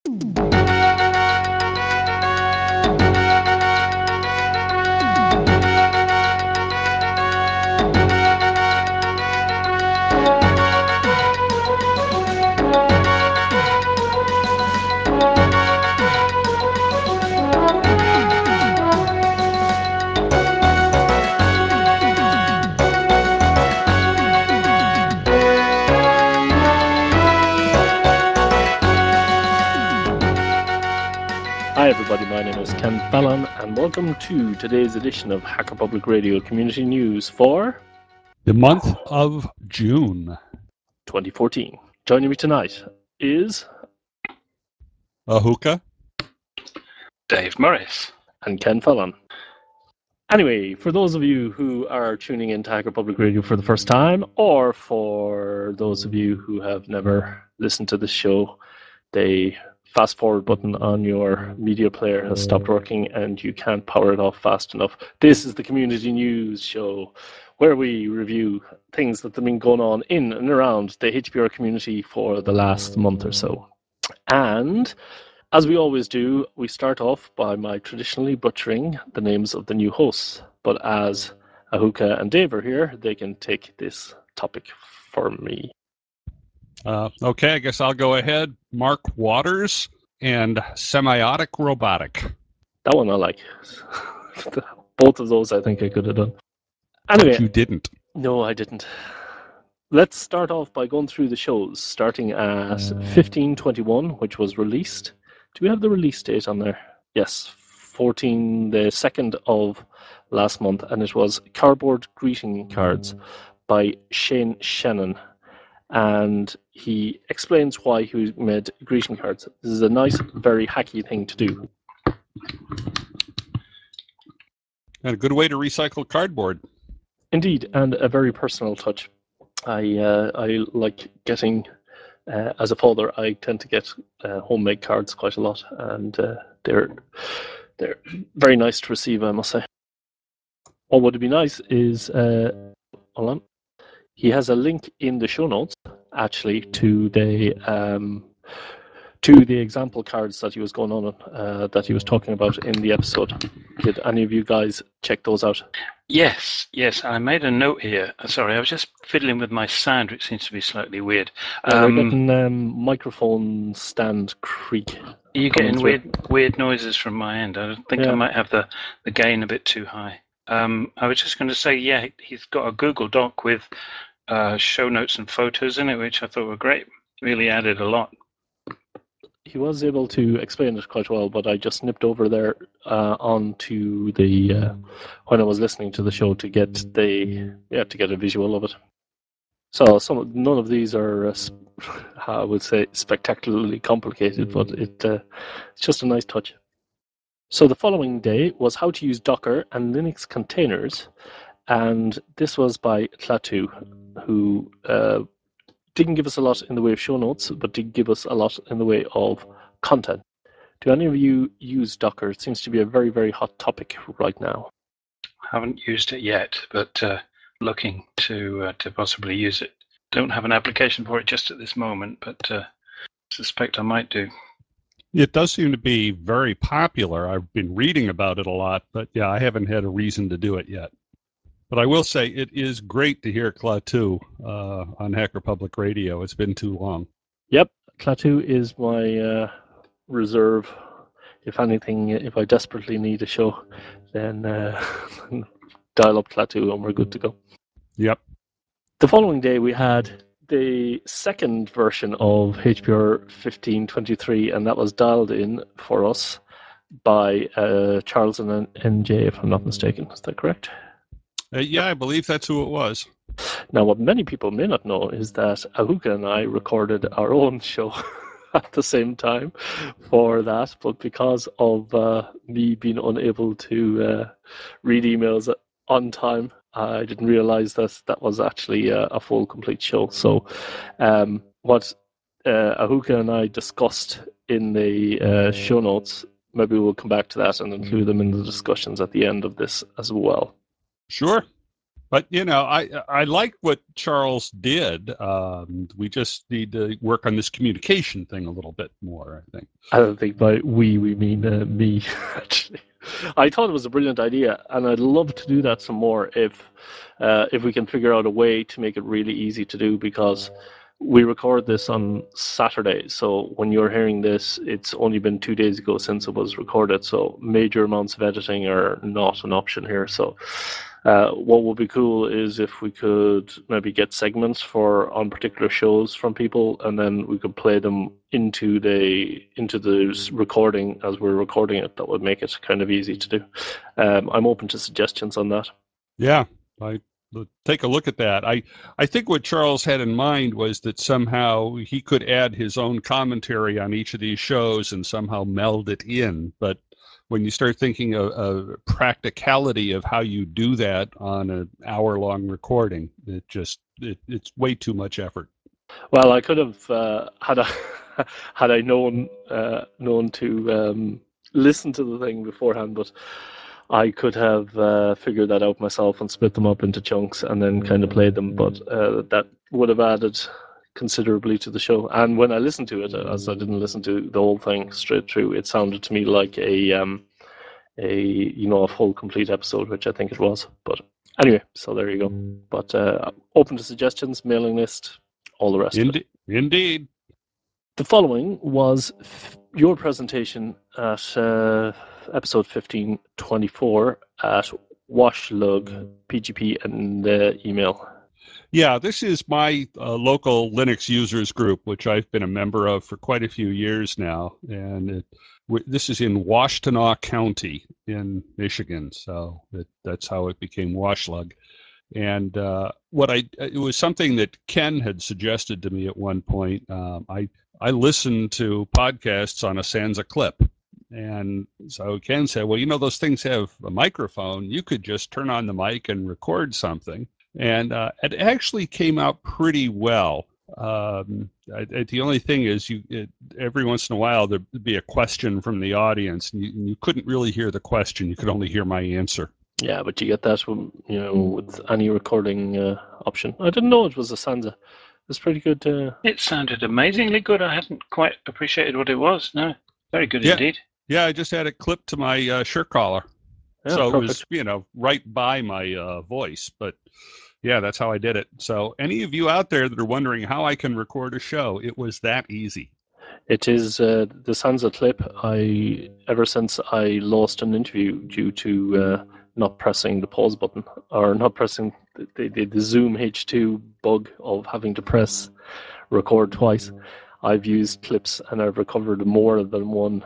Hi everybody, my name is Ken Fallon and welcome to today's edition of Hacker Public Radio Community News for the month of June 2014. Joining me tonight is Ahuka, Dave Morris, and Ken Fallon. Anyway, for those of you who are tuning in to Hacker Public Radio for the first time, or for those of you who have never listened to this show, the fast forward button on your media player has stopped working and you can't power it off fast enough. This is the Community News Show where we review things that have been going on in and around the HPR community for the last month or so. And as we always do, we start off by my traditionally butchering the names of the new hosts. But as Ahuka and Dave are here, they can take this topic for me. okay, I guess I'll go ahead. Mark Waters and Semiotic Robotic. That one I like. Both of those I think I could have done. Anyway, but you didn't. No, I didn't. Let's start off by going through the shows, starting at 1521, which was released. Do we have the release date on there? Yes, the 2nd of last month, and it was Cardboard Greeting Cards by Shane Shannon. And he explains why he made greeting cards. This is a nice, very hacky thing to do. And a good way to recycle cardboard. Indeed, and a very personal touch. I like getting, as a father, I tend to get homemade cards quite a lot, and they're very nice to receive, I must say. What would be nice is, hold on, he has a link in the show notes, actually, to the example cards that he was going on, that he was talking about in the episode. Did any of you guys check those out? Yes. I made a note here. Sorry, I was just fiddling with my sound, which seems to be slightly weird. We're getting microphone stand creak. Are you getting weird noises from my end? I think I might have the gain a bit too high. I was just going to say, yeah, he's got a Google Doc with show notes and photos in it, which I thought were great. Really added a lot. He was able to explain it quite well, but I just nipped over there onto the when I was listening to the show to get a visual of it. So none of these are, I would say, spectacularly complicated, but it's just a nice touch. So the following day was how to use Docker and Linux containers, and this was by Klaatu, who didn't give us a lot in the way of show notes, but did give us a lot in the way of content. Do any of you use Docker? It seems to be a very, very hot topic right now. Haven't used it yet, but looking to possibly use it. Don't have an application for it just at this moment, but suspect I might do. It does seem to be very popular. I've been reading about it a lot, but yeah, I haven't had a reason to do it yet. But I will say it is great to hear Klaatu on Hacker Public Radio. It's been too long. Yep, Klaatu is my reserve. If anything, if I desperately need a show, then dial up Klaatu and we're good to go. Yep. The following day we had the second version of HPR 1523, and that was dialed in for us by Charles and NJ, if I'm not mistaken. Is that correct? Yeah, I believe that's who it was. Now, what many people may not know is that Ahuka and I recorded our own show at the same time for that, but because of me being unable to read emails on time, I didn't realize that was actually a full, complete show. So what Ahuka and I discussed in the show notes, maybe we'll come back to that and include them in the discussions at the end of this as well. Sure. But, I like what Charles did. We just need to work on this communication thing a little bit more, I think. I don't think by we mean me, actually. I thought it was a brilliant idea, and I'd love to do that some more if we can figure out a way to make it really easy to do, because we record this on Saturday. So when you're hearing this, it's only been 2 days ago since it was recorded. So major amounts of editing are not an option here. So what would be cool is if we could maybe get segments on particular shows from people, and then we could play them into the recording as we're recording it. That would make it kind of easy to do. I'm open to suggestions on that. Yeah, take a look at that. I think what Charles had in mind was that somehow he could add his own commentary on each of these shows and somehow meld it in. But when you start thinking of practicality of how you do that on an hour-long recording, it's way too much effort. Well, I could have had I known to listen to the thing beforehand, but I could have figured that out myself and split them up into chunks and then kind of played them. But that would have added considerably to the show. And when I listened to it, as I didn't listen to the whole thing straight through, it sounded to me like a full complete episode, which I think it was. But anyway, so there you go. But open to suggestions, mailing list, all the rest of it. Indeed. The following was your presentation at episode 1524 at Washlug PGP and email. Yeah, this is my local Linux users group, which I've been a member of for quite a few years now. And this is in Washtenaw County in Michigan. So that's how it became Washlug. And it was something that Ken had suggested to me at one point. I listened to podcasts on a Sansa clip. And so Ken said, well, those things have a microphone. You could just turn on the mic and record something. And it actually came out pretty well. The only thing is, every once in a while there'd be a question from the audience, and you couldn't really hear the question. You could only hear my answer. Yeah, but you get that with any recording option. I didn't know it was a Sansa. It's pretty good. It sounded amazingly good. I hadn't quite appreciated what it was. No, very good indeed. Yeah, I just had it clipped to my shirt collar. Yeah, so perfect. It was, right by my voice. But yeah, that's how I did it. So any of you out there that are wondering how I can record a show, it was that easy. It is the Sansa clip. Ever since I lost an interview due to not pressing the pause button, or not pressing the Zoom H2 bug of having to press record twice, I've used clips and I've recovered more than one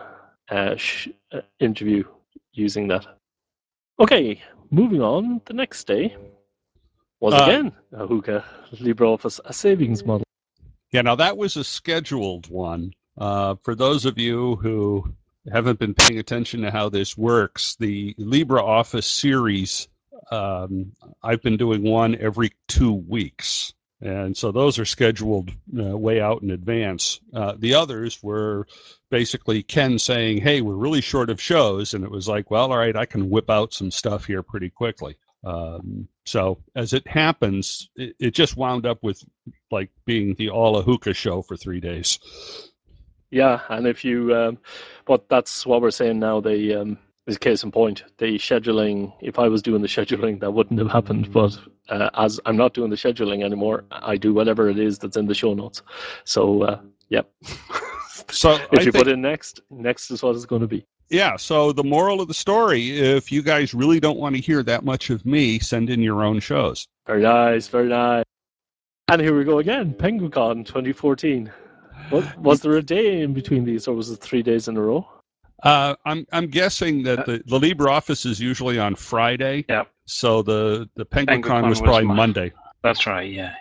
interview using that. Okay, moving on. The next day was again a Hookah LibreOffice, a savings model. Yeah, now that was a scheduled one. For those of you who haven't been paying attention to how this works, the LibreOffice series, I've been doing one every 2 weeks. And so those are scheduled way out in advance. The others were basically Ken saying, hey, we're really short of shows. And it was like, well, all right, I can whip out some stuff here pretty quickly. So as it happens, it just wound up with like being the All Hookah show for 3 days. Yeah, and if you, but that's what we're saying now. Is case in point. The scheduling. If I was doing the scheduling, that wouldn't have happened. But as I'm not doing the scheduling anymore, I do whatever it is that's in the show notes. So yep. So if you put in next is what it's going to be. Yeah, so the moral of the story, if you guys really don't want to hear that much of me, send in your own shows. Very nice, very nice. And here we go again, PenguinCon 2014. Was there a day in between these, or was it 3 days in a row? I'm guessing that the LibreOffice is usually on Friday. Yeah. So the PenguinCon was probably Monday. That's right, yeah.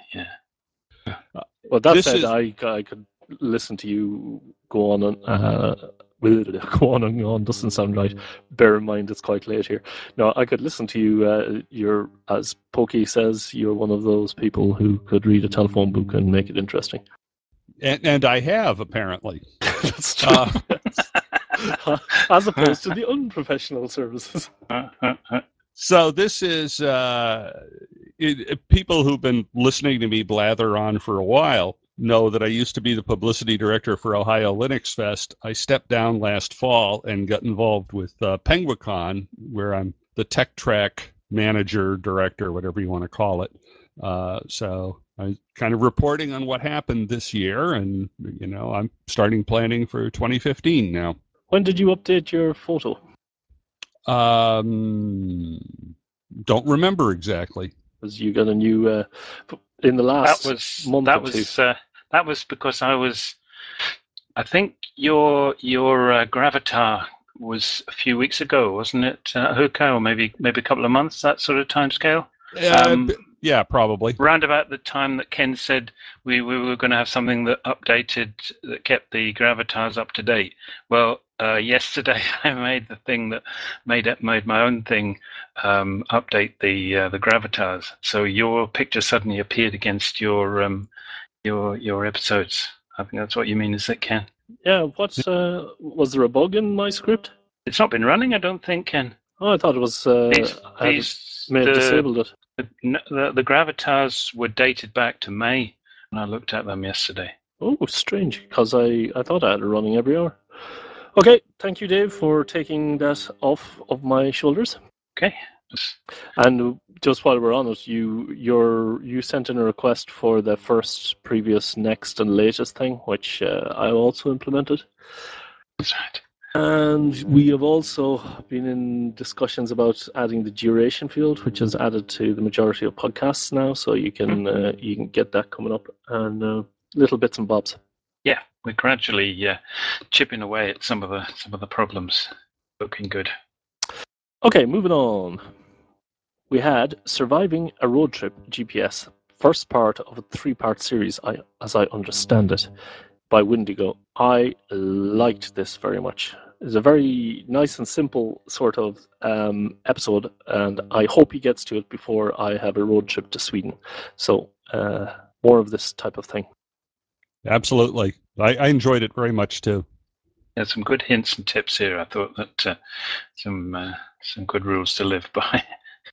Well, that said, I could listen to you go on and go on and on doesn't sound right. Bear in mind it's quite late here. No, I could listen to you. You're, as Pokey says, you're one of those people who could read a telephone book and make it interesting. And I have, apparently. That's true. As opposed to the unprofessional services. So this is people who've been listening to me blather on for a while know that I used to be the publicity director for Ohio Linux Fest. I stepped down last fall and got involved with Penguicon, where I'm the tech track manager, director, whatever you want to call it. So I'm kind of reporting on what happened this year, and I'm starting planning for 2015 now. When did you update your photo? Don't remember exactly. Because you got a new in the last month or two. That was because I think your Gravatar was a few weeks ago, wasn't it, Hookah, or maybe a couple of months, that sort of timescale? Yeah, probably. Round about the time that Ken said we were going to have something that kept the Gravatars up to date. Well, yesterday I made the thing that made my own thing update the Gravatars. So your picture suddenly appeared against your episodes. I think that's what you mean, is it, Ken? Yeah. Was there a bug in my script? It's not been running, I don't think, Ken. Oh, I thought it was. Disabled it. The Gravatars were dated back to May, and I looked at them yesterday. Oh, strange, because I thought I had it running every hour. Okay, thank you, Dave, for taking that off of my shoulders. Okay. And just while we're on it, you sent in a request for the first, previous, next, and latest thing, which I also implemented. That's right. And we have also been in discussions about adding the duration field, which is added to the majority of podcasts now, so you can get that coming up, and little bits and bobs. Yeah, we're gradually chipping away at some of the problems. Looking good. Okay, moving on. We had Surviving a Road Trip GPS, first part of a 3-part series, as I understand it, by Windigo. I liked this very much. It's a very nice and simple sort of episode, and I hope he gets to it before I have a road trip to Sweden. So more of this type of thing. Absolutely. I enjoyed it very much too. Yeah, some good hints and tips here. I thought that some good rules to live by.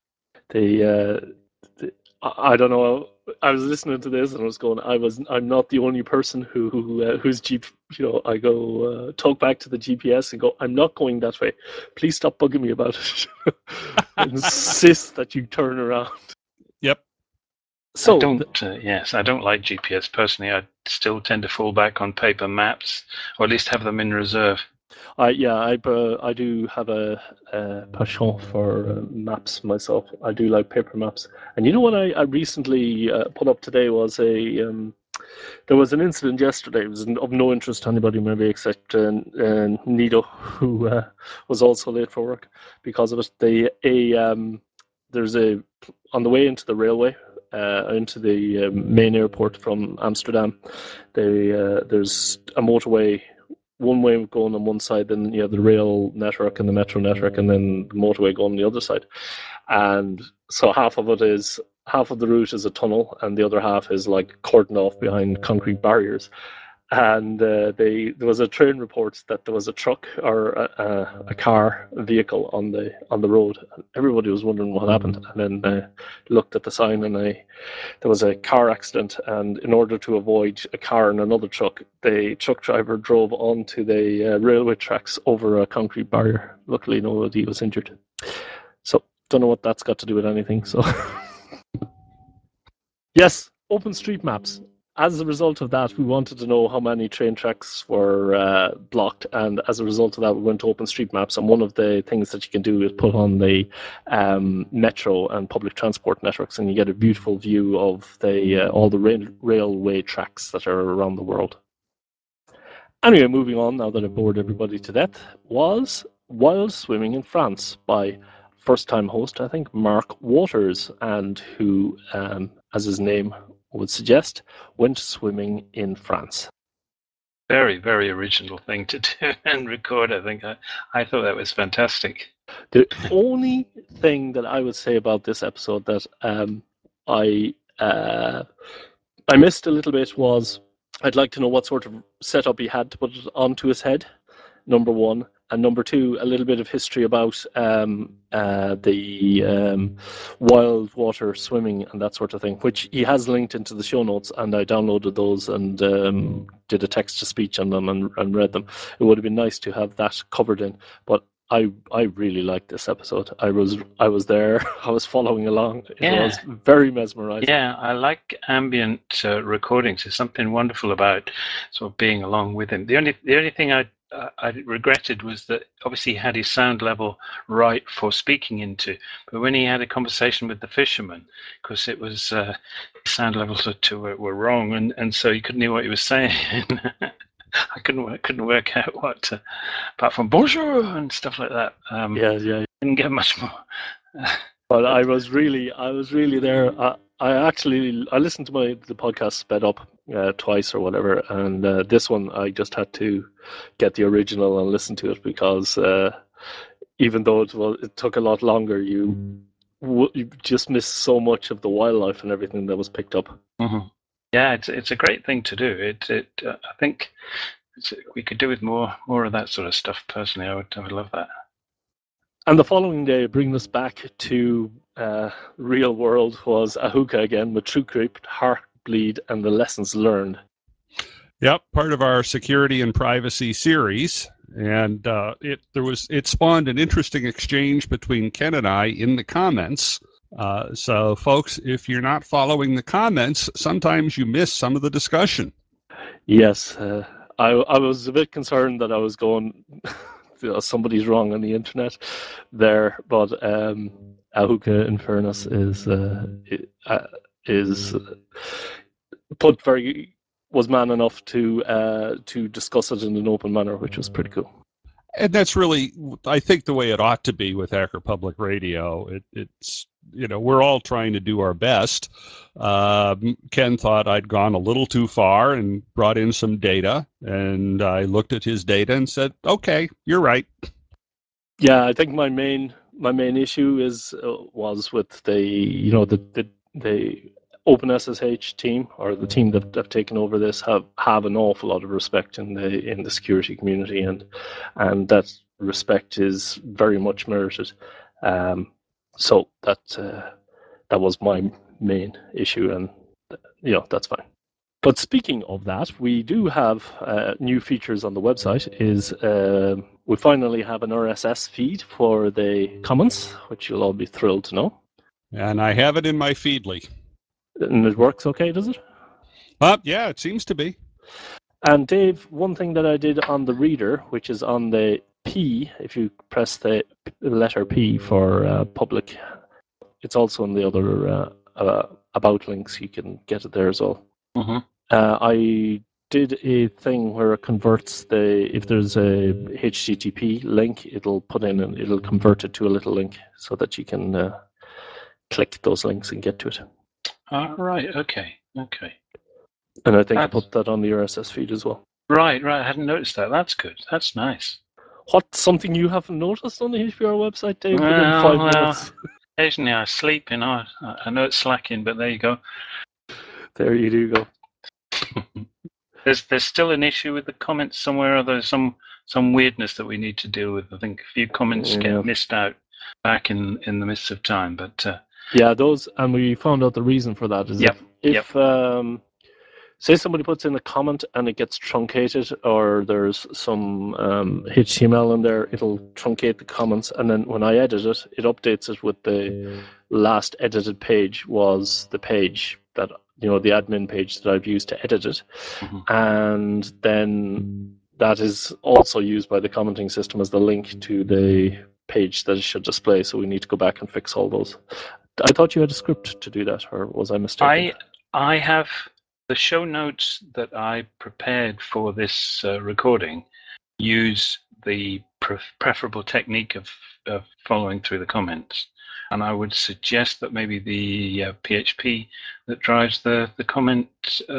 I don't know. I was listening to this and I was going. I'm not the only person who's I go talk back to the GPS and go. I'm not going that way. Please stop bugging me about it. Insist that you turn around. Yep. So I don't like GPS personally. I still tend to fall back on paper maps, or at least have them in reserve. I do have a passion for maps myself. I do like paper maps. And you know what I recently put up today was there was an incident yesterday. It was of no interest to anybody, maybe except Nido, who was also late for work because of it. There's on the way into the railway, into the main airport from Amsterdam. There's a motorway. One way going on one side, then you have the rail network and the metro network, and then the motorway going on the other side. And so half of the route is a tunnel, and the other half is like cordoned off behind concrete barriers. And there was a train report that there was a truck or a vehicle on the road. And everybody was wondering what happened, and then looked at the sign, and there was a car accident. And in order to avoid a car and another truck, the truck driver drove onto the railway tracks over a concrete barrier. Luckily, nobody was injured. So don't know what that's got to do with anything. So yes, OpenStreetMaps. As a result of that, we wanted to know how many train tracks were blocked, and as a result of that, we went to OpenStreetMaps. And one of the things that you can do is put on the metro and public transport networks, and you get a beautiful view of all the railway tracks that are around the world. Anyway, moving on, now that I've bored everybody to death, was Wild Swimming in France by first-time host, I think, Mark Waters, and who, as his name would suggest, went swimming in France. Very, very original thing to do and record. I think I thought that was fantastic. The only thing that I would say about this episode that I missed a little bit was I'd like to know what sort of setup he had to put it onto his head, number one. and number two, a little bit of history about the wild water swimming and that sort of thing, which he has linked into the show notes, and I downloaded those and did a text-to-speech on them and read them. It would have been nice to have that covered in, but I really liked this episode. I was there. I was following along. It was very mesmerizing. Yeah, I like ambient recordings. There's something wonderful about sort of being along with him. The only thing I regretted was that obviously he had his sound level right for speaking into, but when he had a conversation with the fisherman, because it was sound levels were wrong, and so you couldn't hear what he was saying. I couldn't work out what, apart from bonjour and stuff like that. Yeah. Didn't get much more. But I was really there. I listened to the podcast sped up twice or whatever, and this one I just had to get the original and listen to it, because even though it took a lot longer, you just missed so much of the wildlife and everything that was picked up. Mm-hmm. Yeah, it's a great thing to do. I think we could do with more of that sort of stuff. Personally, I would love that. And the following day, bringing us back to real world, was Ahuka again with TrueCrypt, Heartbleed, and the lessons learned. Yep, part of our security and privacy series, and it spawned an interesting exchange between Ken and I in the comments. So, folks, if you're not following the comments, sometimes you miss some of the discussion. Yes, I was a bit concerned that I was going, somebody's wrong on the internet there, but Ahuka, in fairness, was man enough to discuss it in an open manner, which was pretty cool. And that's really, I think, the way it ought to be with Hacker Public Radio. It's we're all trying to do our best. Ken thought I'd gone a little too far and brought in some data, and I looked at his data and said, "Okay, you're right." Yeah, I think my main issue was with the OpenSSH team, or the team that have taken over this, have an awful lot of respect in the security community, and that respect is very much merited. So that was my main issue, and that's fine. But speaking of that, we do have new features on the website. We finally have an RSS feed for the comments, which you'll all be thrilled to know. And I have it in my Feedly. And it works okay, does it? Yeah, it seems to be. And Dave, one thing that I did on the reader, which is on the P, if you press the letter P for public, it's also in the other about links. You can get it there as well. Mm-hmm. I did a thing where it converts if there's a HTTP link, it'll convert it to a little link so that you can click those links and get to it. Right. Okay. And I think I put that on the RSS feed as well. Right. I hadn't noticed that. That's good. That's nice. What's something you haven't noticed on the HPR website, Dave, within 5 minutes? Occasionally I sleep, I know it's slacking, but there you go. There you do go. There's still an issue with the comments somewhere, or there's some weirdness that we need to deal with. I think a few comments get missed out back in the midst of time, but yeah, those, and we found out the reason for that is if say somebody puts in a comment and it gets truncated, or there's some HTML in there, it'll truncate the comments, and then when I edit it, it updates it with the last edited page was the page that, the admin page that I've used to edit it. Mm-hmm. And then that is also used by the commenting system as the link to the page that it should display, so we need to go back and fix all those. I thought you had a script to do that, or was I mistaken? I have the show notes that I prepared for this recording use the preferable technique of following through the comments. And I would suggest that maybe the PHP that drives the comment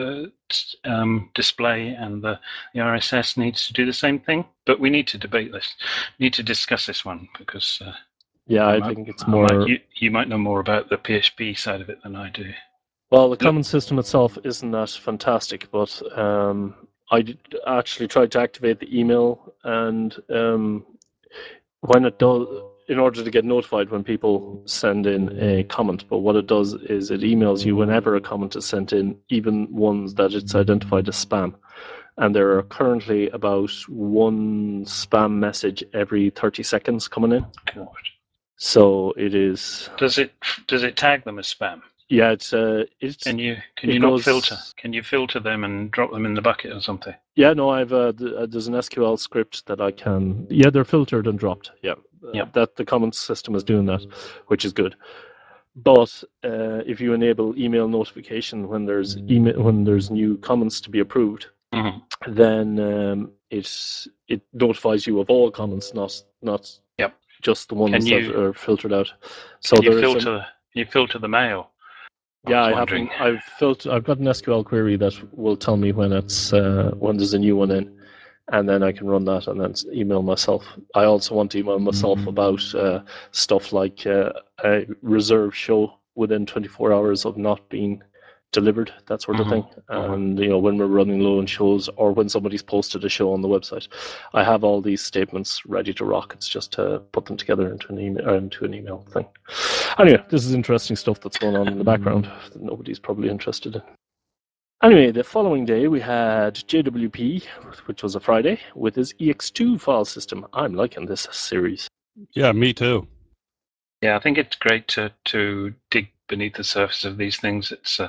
display and the RSS needs to do the same thing. But we need to debate this, need to discuss this one, because I think it's more... You might know more about the PHP side of it than I do. Well, the comment system itself isn't that fantastic, but I actually tried to activate the email, and when it does, in order to get notified when people send in a comment. But what it does is it emails you whenever a comment is sent in, even ones that it's identified as spam. And there are currently about one spam message every 30 seconds coming in. God. So it is. Does it tag them as spam? Yeah, it's. Can you not filter? Can you filter them and drop them in the bucket or something? Yeah, no, I've there's an SQL script that I can. Yeah, they're filtered and dropped. Yeah, that the comments system is doing that, which is good. But if you enable email notification when there's new comments to be approved, then it notifies you of all comments, not just the ones that are filtered out. So can you filter the mail? Yeah, I haven't. I've got an SQL query that will tell me when it's when there's a new one in, and then I can run that and then email myself. I also want to email myself about stuff like a reserve show within 24 hours of not being delivered, that sort of thing. And when we're running low on shows or when somebody's posted a show on the website, I have all these statements ready to rock. It's just to put them together into an email thing. Anyway, this is interesting stuff that's going on in the background that nobody's probably interested in. Anyway, the following day we had JWP, which was a Friday, with his EX2 file system. I'm liking this series. Yeah, me too. Yeah, I think it's great to dig beneath the surface of these things. It's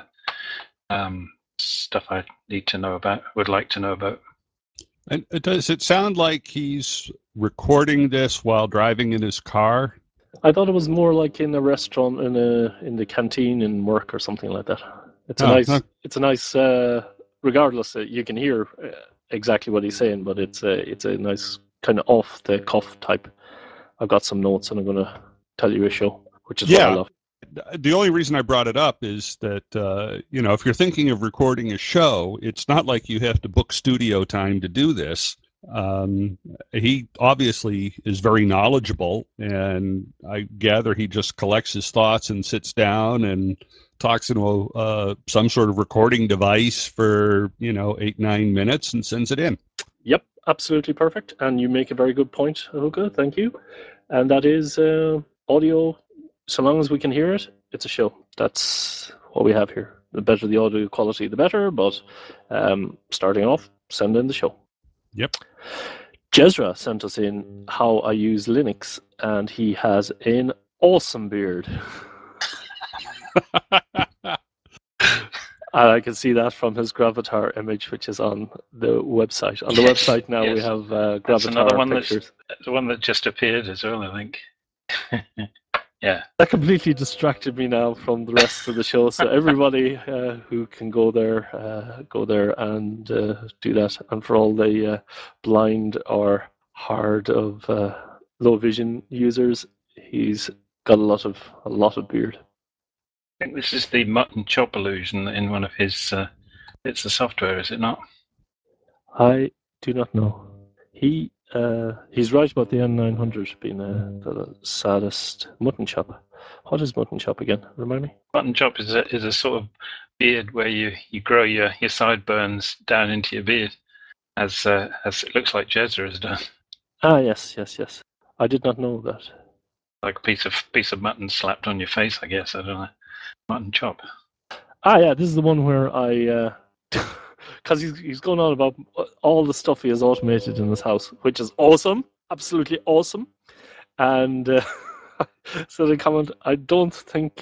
stuff I need to know about, would like to know about. And does it sound like he's recording this while driving in his car? I thought it was more like in a restaurant, in the canteen in work or something like that. It's a nice. Regardless, you can hear exactly what he's saying, but it's a nice kind of off the cuff type. I've got some notes, and I'm going to tell you a show, which is what I love. The only reason I brought it up is that if you're thinking of recording a show, it's not like you have to book studio time to do this. He obviously is very knowledgeable, and I gather he just collects his thoughts and sits down and talks into some sort of recording device for 8-9 minutes and sends it in. Yep, absolutely perfect. And you make a very good point, Hoka. Thank you. And that is audio. So long as we can hear it, it's a show. That's what we have here. The better the audio quality, the better. But starting off, send in the show. Yep. Jezra sent us in how I use Linux, and he has an awesome beard. And I can see that from his Gravatar image, which is on the website. On the website now, we have Gravatar That's another one pictures. That's the one that just appeared as well, I think. Yeah. That completely distracted me now from the rest of the show. So everybody who can go there and do that. And for all the blind or hard of low vision users, he's got a lot of beard. I think this is the mutton chop illusion in one of his bits of software, is it not? I do not know. He's right about the N900 being the saddest mutton chop. What is mutton chop again? Remind me. Mutton chop is a sort of beard where you grow your sideburns down into your beard, as it looks like Jezza has done. Ah, yes. I did not know that. Like a piece of mutton slapped on your face, I guess. I don't know. Mutton chop. Ah, yeah. This is the one where I, because he's going on about all the stuff he has automated in his house, which is awesome, absolutely awesome. And so the comment, I don't think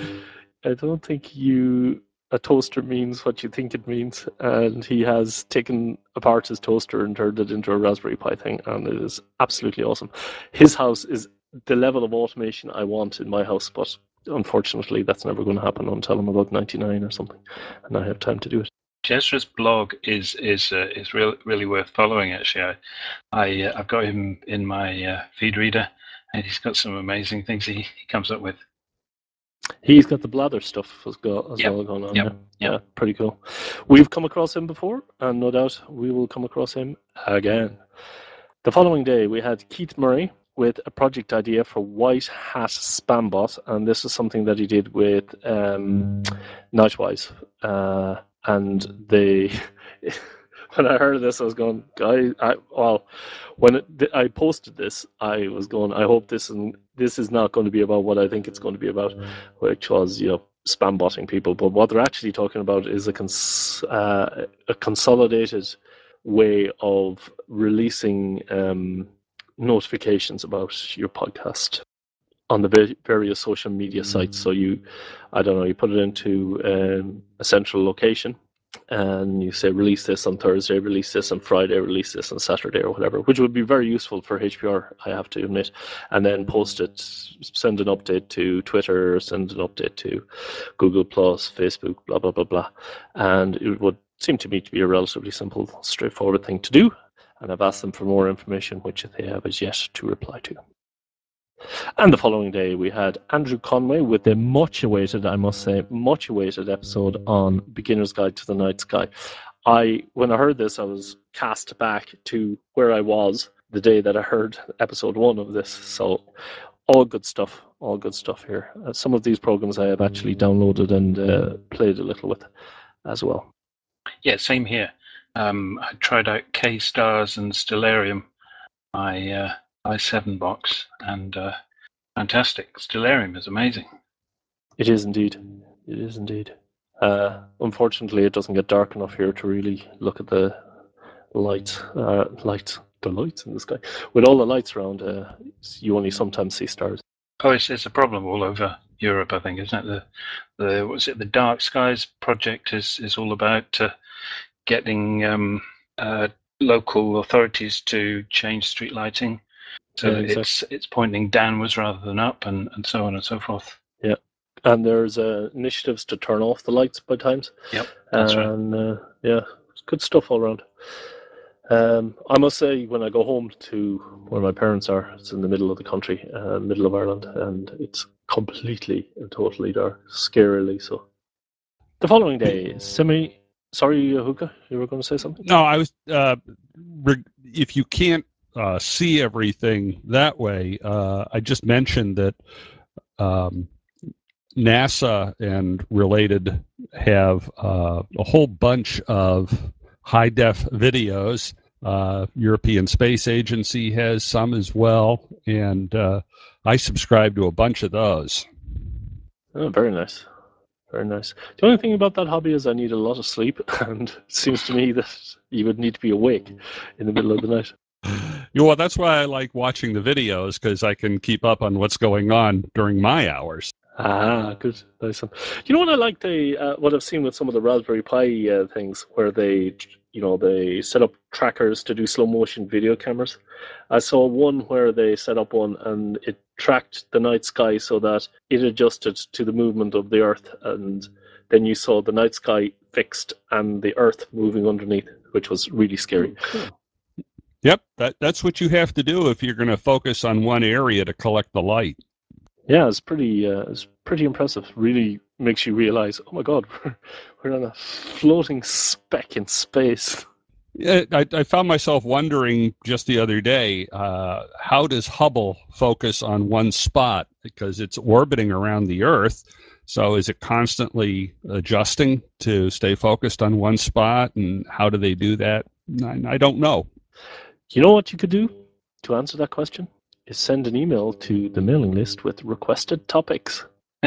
a toaster means what you think it means. And he has taken apart his toaster and turned it into a Raspberry Pi thing, and it is absolutely awesome. His house is the level of automation I want in my house, but unfortunately, that's never going to happen until I'm about 99 or something, and I have time to do it. Jezra's blog is really worth following. Actually, I've got him in my feed reader, and he's got some amazing things he comes up with. He's got the blather stuff as well going on. Yeah, pretty cool. We've come across him before, and no doubt we will come across him again. The following day, we had Keith Murray with a project idea for White Hat Spambot, and this is something that he did with Nightwise. And they, when I heard this, I was going, when I posted this, I was going, I hope this is not going to be about what I think it's going to be about, which was, spam botting people. But what they're actually talking about is a consolidated way of releasing notifications about your podcast on the various social media sites. So you put it into a central location, and you say release this on Thursday, release this on Friday, release this on Saturday, or whatever, which would be very useful for HPR, I have to admit, and then post it, send an update to Twitter, send an update to Google Plus, Facebook, blah blah blah blah, and it would seem to me to be a relatively simple, straightforward thing to do. And I've asked them for more information, which they have as yet to reply to. And the following day, we had Andrew Conway with the much-awaited, I must say, much-awaited episode on Beginner's Guide to the Night Sky. When I heard this, I was cast back to where I was the day that I heard episode 1 of this. So, all good stuff here. Some of these programs I have actually downloaded and played a little with as well. Yeah, same here. I tried out K-Stars and Stellarium, my i7 box, and fantastic. Stellarium is amazing. It is indeed. Unfortunately, it doesn't get dark enough here to really look at the lights in the sky. With all the lights around, you only sometimes see stars. Oh, it's a problem all over Europe, I think, isn't it? The Dark Skies project is all about getting local authorities to change street lighting so that it's pointing downwards rather than up, and so on and so forth. Yeah, and there's initiatives to turn off the lights by times. Yep, that's right. And it's good stuff all around. I must say, when I go home to where my parents are, it's in the middle of the country, middle of Ireland, and it's completely and totally dark, scarily so. The following day, sorry, Huka, you were going to say something? No, I was. If you can't see everything that way, I just mentioned that NASA and related have a whole bunch of high-def videos. European Space Agency has some as well, and I subscribe to a bunch of those. Oh, very nice. Very nice. The only thing about that hobby is I need a lot of sleep, and it seems to me that you would need to be awake in the middle of the night. Well, that's why I like watching the videos, because I can keep up on what's going on during my hours. Ah, good. Nice one. You know what I like? What I've seen with some of the Raspberry Pi things, where they set up trackers to do slow motion video cameras. I saw one where they set up one and it tracked the night sky so that it adjusted to the movement of the Earth, and then you saw the night sky fixed and the Earth moving underneath, which was really scary. Cool. Yep, that's what you have to do if you're going to focus on one area to collect the light. Yeah, it's pretty impressive. Really makes you realize, oh my God, we're on a floating speck in space. I found myself wondering just the other day, how does Hubble focus on one spot? Because it's orbiting around the Earth. So is it constantly adjusting to stay focused on one spot? And how do they do that? I don't know. You know what you could do to answer that question? Is send an email to the mailing list with requested topics.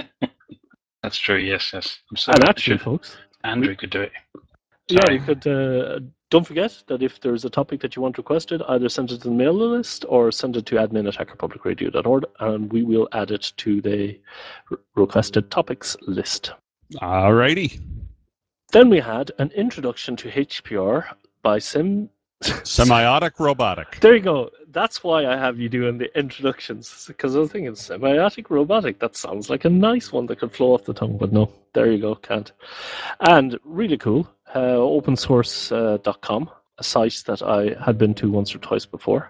That's true, yes. And actually, folks, Andrew could do it. Yeah, Sorry. you could. Don't forget that if there's a topic that you want requested, either send it to the mailing list or send it to admin@hackerpublicradio.org, and we will add it to the requested topics list. All righty. Then we had an introduction to HPR by Semiotic robotic. There you go. That's why I have you doing the introductions, because I was thinking semiotic robotic. That sounds like a nice one that could flow off the tongue, but no. There you go, can't. And really cool, opensource.com, a site that I had been to once or twice before.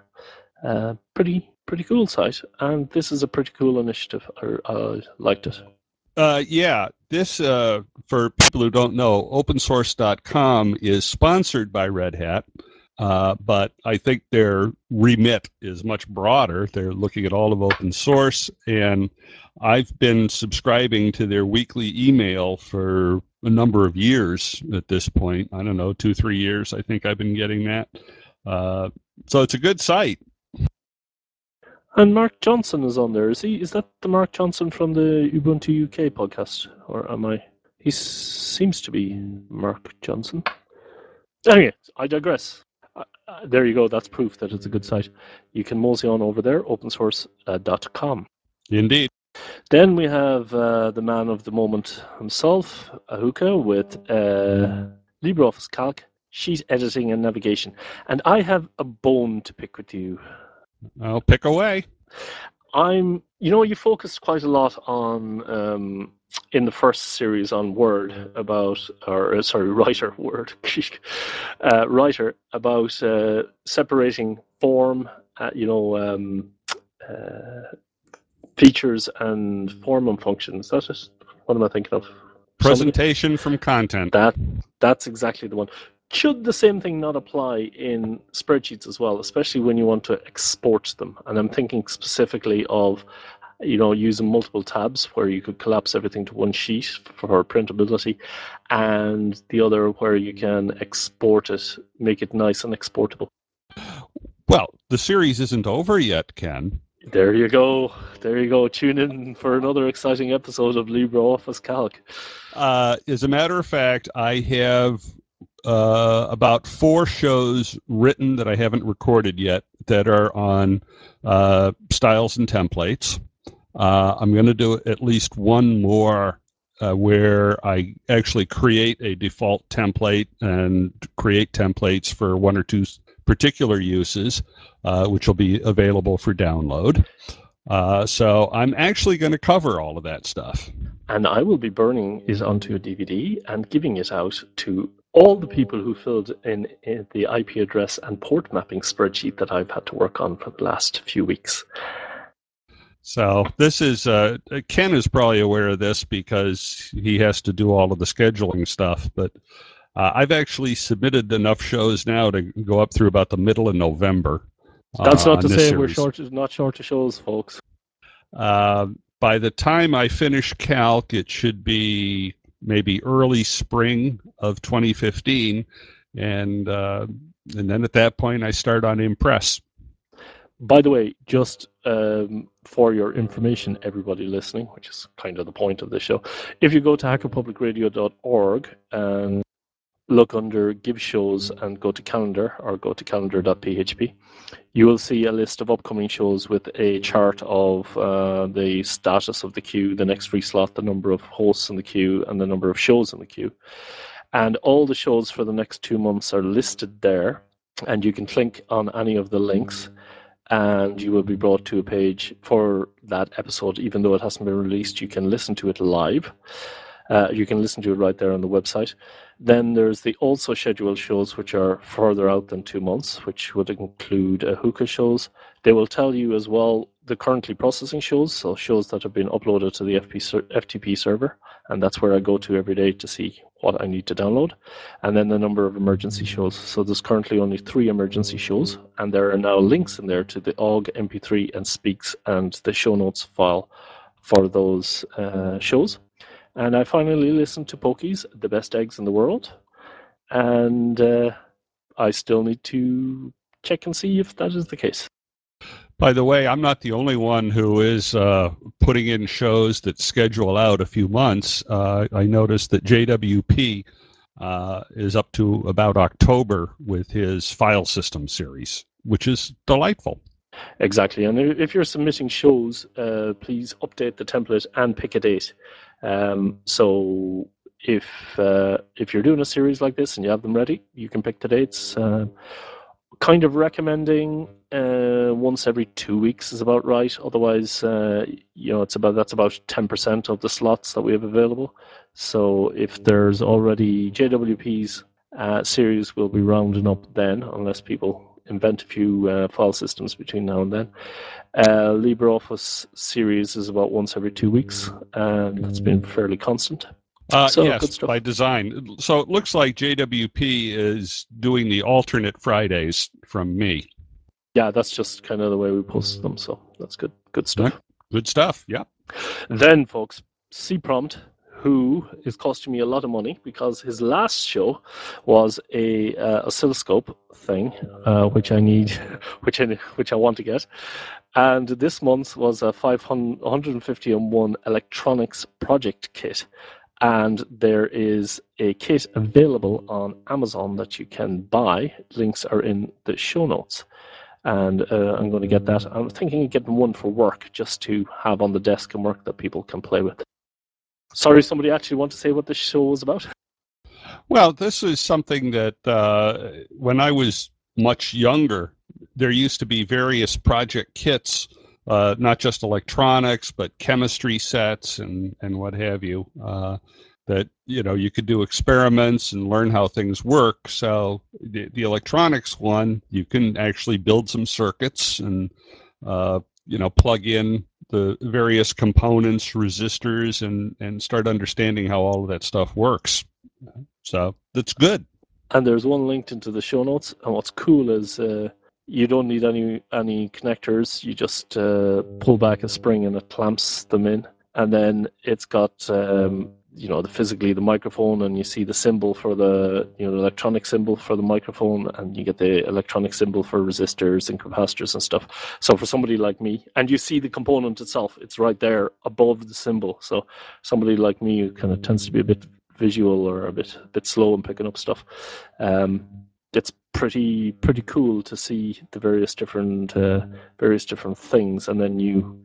Pretty cool site, and this is a pretty cool initiative. I liked it. Yeah, this, for people who don't know, opensource.com is sponsored by Red Hat. But I think their remit is much broader. They're looking at all of open source, and I've been subscribing to their weekly email for a number of years at this point. I don't know, 2-3 years. I think I've been getting that. So it's a good site. And Mark Johnson is on there. Is that the Mark Johnson from the Ubuntu UK podcast, or am I? He seems to be Mark Johnson. Anyway, I digress. There you go. That's proof that it's a good site. You can mosey on over there, opensource.com. Indeed. Then we have the man of the moment himself, Ahuka, with LibreOffice Calc, sheet editing and navigation. And I have a bone to pick with you. I'll pick away. You focused quite a lot on, in the first series on Word about, Writer, Word, Writer, about separating form, features and form and functions. That's it. What am I thinking of? Presentation from content. That's exactly the one. Should the same thing not apply in spreadsheets as well, especially when you want to export them? And I'm thinking specifically of, using multiple tabs where you could collapse everything to one sheet for printability, and the other where you can export it, make it nice and exportable. Well, the series isn't over yet, Ken. There you go. Tune in for another exciting episode of LibreOffice Calc. As a matter of fact, I have about 4 shows written that I haven't recorded yet that are on styles and templates. I'm going to do at least one more where I actually create a default template and create templates for 1 or 2 particular uses, which will be available for download. So I'm actually going to cover all of that stuff. And I will be burning it onto a DVD and giving it out to all the people who filled in the IP address and port mapping spreadsheet that I've had to work on for the last few weeks. So this is, Ken is probably aware of this because he has to do all of the scheduling stuff, but I've actually submitted enough shows now to go up through about the middle of November. That's not to say series. we're not short of shows, folks. By the time I finish Calc, it should be maybe early spring of 2015, and then at that point I start on Impress. By the way, just for your information, everybody listening, which is kind of the point of this show, if you go to hackerpublicradio.org and look under Give Shows and go to Calendar, or go to calendar.php, you will see a list of upcoming shows with a chart of the status of the queue, the next free slot, the number of hosts in the queue, and the number of shows in the queue. And all the shows for the next 2 months are listed there, and you can click on any of the links, and you will be brought to a page for that episode. Even though it hasn't been released, you can listen to it live. You can listen to it right there on the website. Then there's the also scheduled shows, which are further out than 2 months, which would include Hookah shows. They will tell you as well the currently processing shows, so shows that have been uploaded to the FTP server, and that's where I go to every day to see what I need to download. And then the number of emergency shows. So there's currently only 3 emergency shows, and there are now links in there to the OGG, MP3, and Speaks, and the show notes file for those shows. And I finally listened to Pokey's The Best Eggs in the World, and I still need to check and see if that is the case. By the way, I'm not the only one who is putting in shows that schedule out a few months. I noticed that JWP is up to about October with his file system series, which is delightful. Exactly. And if you're submitting shows, please update the template and pick a date. So if you're doing a series like this and you have them ready, you can pick the dates. Kind of recommending once every 2 weeks is about right. Otherwise, that's about 10% of the slots that we have available. So if there's already JWP's series, we'll be rounding up then, unless people invent a few file systems between now and then. LibreOffice series is about once every 2 weeks, and that's been fairly constant. So yes, good stuff. by design. So it looks like JWP is doing the alternate Fridays from me. Yeah, that's just kind of the way we post them. So that's good. Good stuff. Good stuff. Yeah. Then, folks, C-Prompt, who is costing me a lot of money because his last show was a oscilloscope thing, which I need, which I want to get, and this month was a 151 electronics project kit. And there is a kit available on Amazon that you can buy. Links are in the show notes. And I'm going to get that. I'm thinking of getting one for work just to have on the desk and work that people can play with. Sorry, somebody actually want to say what this show was about? Well, this is something that when I was much younger, there used to be various project kits, not just electronics, but chemistry sets and what have you, that, you could do experiments and learn how things work. So the electronics one, you can actually build some circuits and, plug in the various components, resistors, and start understanding how all of that stuff works. So that's good. And there's one linked into the show notes. And what's cool is you don't need any connectors. You just pull back a spring and it clamps them in. And then it's got physically the microphone, and you see the symbol for the electronic symbol for the microphone, and you get the electronic symbol for resistors and capacitors and stuff. So for somebody like me, and you see the component itself, it's right there above the symbol. So somebody like me who kind of tends to be a bit visual or a bit slow in picking up stuff, it's pretty cool to see the various different things, and then you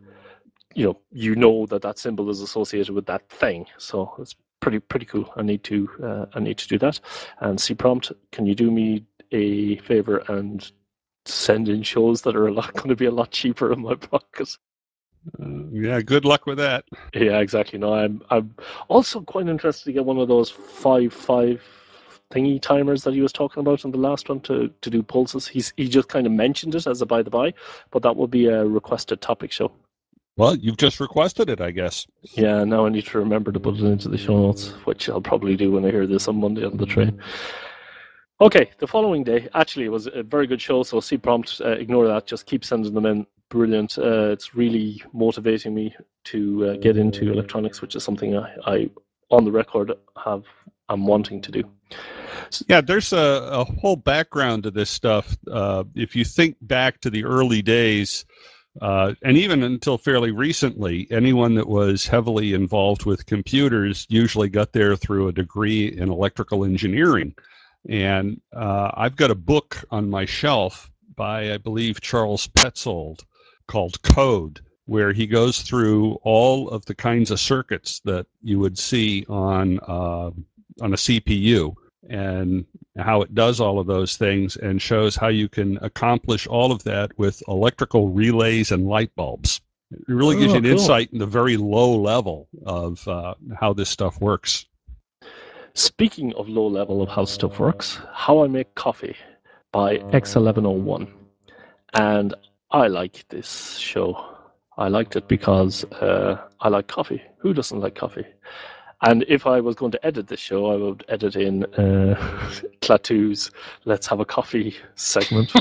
know that symbol is associated with that thing. So it's pretty cool. I need to do that. And C-Prompt, can you do me a favor and send in shows that are going to be a lot cheaper in my pocket? Yeah, good luck with that. Yeah, exactly. No, I'm also quite interested to get one of those 5 thingy timers that he was talking about in the last one to do pulses. He just kind of mentioned it as a by the by, but that would be a requested topic show. Well, you've just requested it, I guess. Yeah, now I need to remember to put it into the show notes, which I'll probably do when I hear this on Monday on the train. Okay, the following day, actually, it was a very good show, so C-Prompt, ignore that, just keep sending them in. Brilliant. It's really motivating me to get into electronics, which is something I on the record, I'm wanting to do. Yeah, there's a whole background to this stuff. If you think back to the early days, and even until fairly recently, anyone that was heavily involved with computers usually got there through a degree in electrical engineering. And I've got a book on my shelf by, I believe, Charles Petzold called Code, where he goes through all of the kinds of circuits that you would see on a CPU and how it does all of those things, and shows how you can accomplish all of that with electrical relays and light bulbs. It really gives you an insight in the very low level of how this stuff works. Speaking of low level of how stuff works, How I Make Coffee by X1101. And I like this show. I liked it because I like coffee. Who doesn't like coffee? And if I was going to edit this show, I would edit in Klaatu's Let's Have a Coffee segment.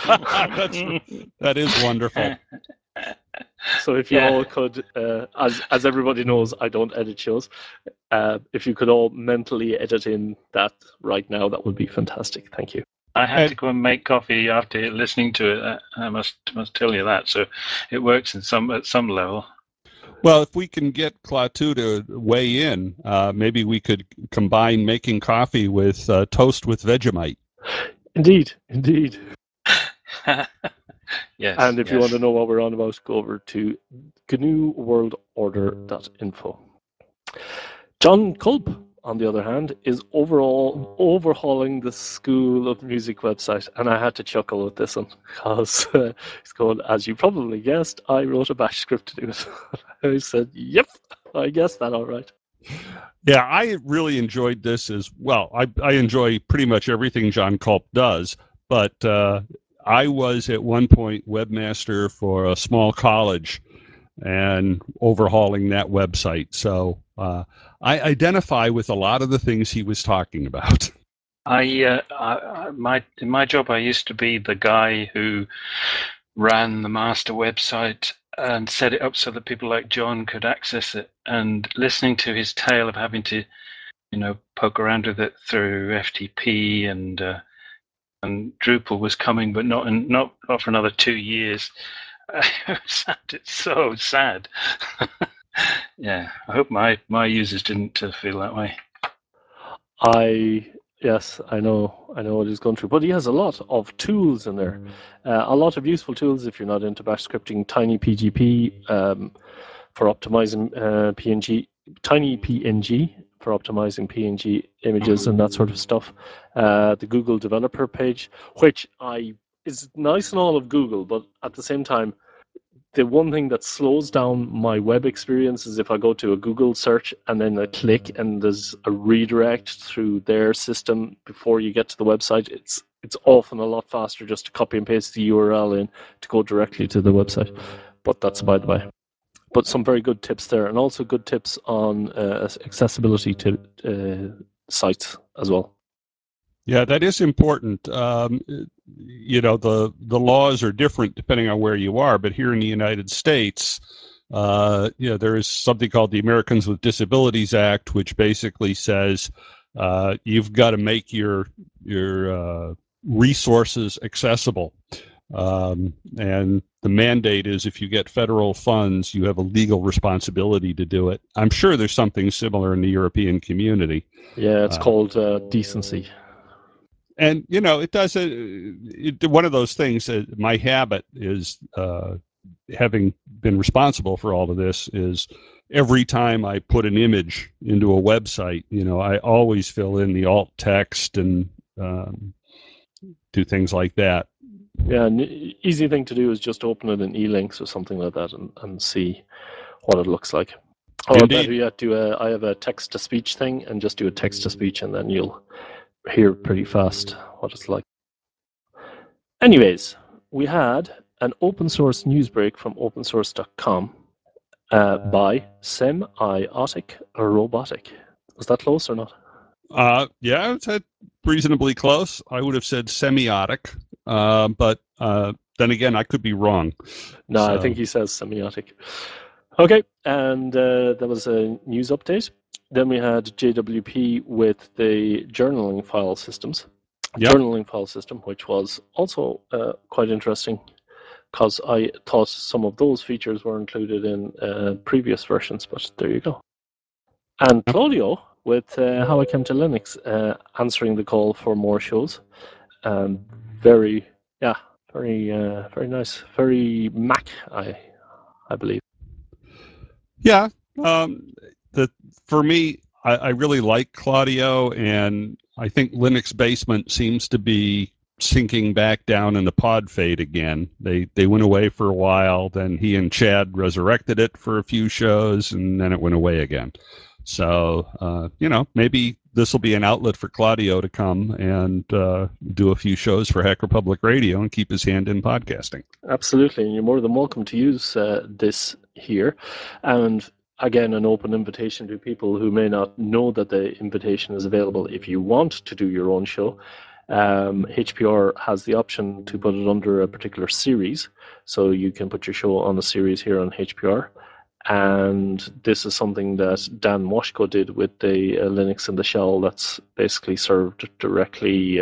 That is wonderful. So if you all could, as everybody knows, I don't edit shows. If you could all mentally edit in that right now, that would be fantastic. Thank you. I had to go and make coffee after listening to it. I must tell you that. So it works at some level. Well, if we can get Klaatu to weigh in, maybe we could combine making coffee with toast with Vegemite. Indeed. Yes. And if you want to know what we're on about, go over to GNUWorldOrder.info. John Culp, on the other hand, is overhauling the School of Music website, and I had to chuckle at this one because it's called, as you probably guessed, I wrote a bash script to do it. I said, "Yep, I guessed that all right." Yeah, I really enjoyed this as well. I enjoy pretty much everything John Culp does, but I was at one point webmaster for a small college and overhauling that website. So I identify with a lot of the things he was talking about. In my job, I used to be the guy who ran the master website and set it up so that people like John could access it. And listening to his tale of having to, poke around with it through FTP and Drupal was coming, but not for another 2 years. It sounded so sad. Yeah, I hope my users didn't feel that way. Yes, I know what he's going through, but he has a lot of tools in there, a lot of useful tools if you're not into Bash scripting. TinyPGP for optimizing PNG, TinyPNG for optimizing PNG images and that sort of stuff. The Google developer page, which is nice and all of Google, but at the same time, the one thing that slows down my web experience is if I go to a Google search and then I click and there's a redirect through their system before you get to the website. It's often a lot faster just to copy and paste the URL in to go directly to the website. But that's by the by. But some very good tips there, and also good tips on accessibility to sites as well. Yeah, that is important. The laws are different depending on where you are, but here in the United States, there is something called the Americans with Disabilities Act, which basically says you've got to make your resources accessible. And the mandate is if you get federal funds, you have a legal responsibility to do it. I'm sure there's something similar in the European community. Yeah, it's called decency. And, it does one of those things. My habit is, having been responsible for all of this, is every time I put an image into a website, I always fill in the alt text and do things like that. Yeah, an easy thing to do is just open it in eLinks or something like that and see what it looks like. Or better yet, I have a text-to-speech thing and just do a text-to-speech and then you'll hear pretty fast what it's like. Anyways, we had an open source news break from opensource.com by Semiotic Robotic. Was that close or not? Yeah, it's reasonably close. I would have said semiotic, but then again, I could be wrong. No, I think he says semiotic. Okay, and there was a news update. Then we had JWP with the journaling file systems. Yep. Journaling file system, which was also quite interesting because I thought some of those features were included in previous versions, but there you go. And Claudio with How I Came to Linux answering the call for more shows. Very nice. Very Mac, I believe. Yeah. For me, I really like Claudio, and I think Linux Basement seems to be sinking back down in the pod fade again. They went away for a while, then he and Chad resurrected it for a few shows, and then it went away again. So, maybe this will be an outlet for Claudio to come and do a few shows for Hacker Public Radio and keep his hand in podcasting. Absolutely, and you're more than welcome to use this here. And again, an open invitation to people who may not know that the invitation is available. If you want to do your own show, HPR has the option to put it under a particular series. So you can put your show on a series here on HPR. And this is something that Dan Washko did with the Linux in the Shell that's basically served directly.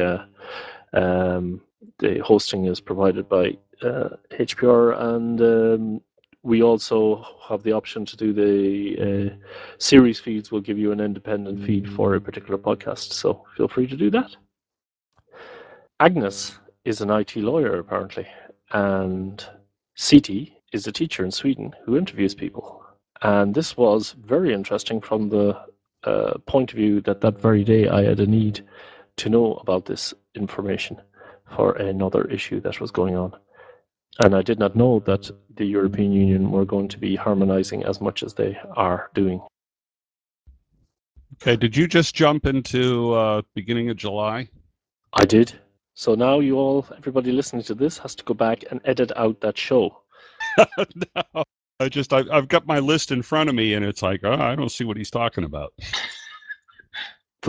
The hosting is provided by HPR, and we also have the option to do the series feeds. Will give you an independent feed for a particular podcast, so feel free to do that. Agnes is an IT lawyer, apparently, and CT is a teacher in Sweden who interviews people. And this was very interesting from the point of view that very day I had a need to know about this information for another issue that was going on. And I did not know that the European Union were going to be harmonizing as much as they are doing. Okay, did you just jump into beginning of July? I did. So now everybody listening to this has to go back and edit out that show. No. I've got my list in front of me, and it's like, I don't see what he's talking about. But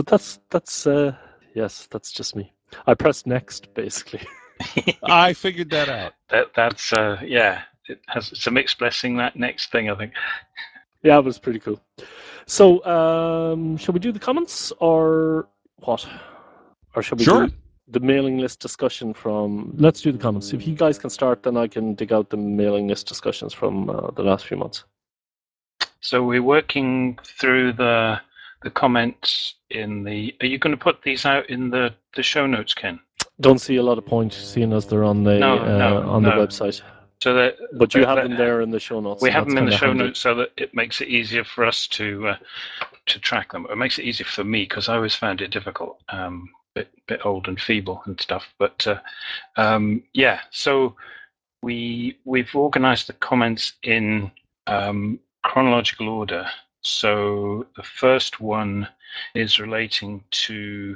yes, that's just me. I pressed next, basically. I figured that out. That's yeah. It's a mixed blessing, that next thing, I think. Yeah, it was pretty cool. So, shall we do the comments or what? Or shall we Sure. do the mailing list discussion from... Let's do the comments. If you guys can start, then I can dig out the mailing list discussions from the last few months. So we're working through the comments in the... Are you going to put these out in the show notes, Ken? Don't see a lot of point, seeing as they're on the the website. So that, but you have them there in the show notes. We have them in the show notes so that it makes it easier for us to track them. It makes it easier for me because I always found it difficult, bit old and feeble and stuff. But yeah, so we've organised the comments in chronological order. So the first one is relating to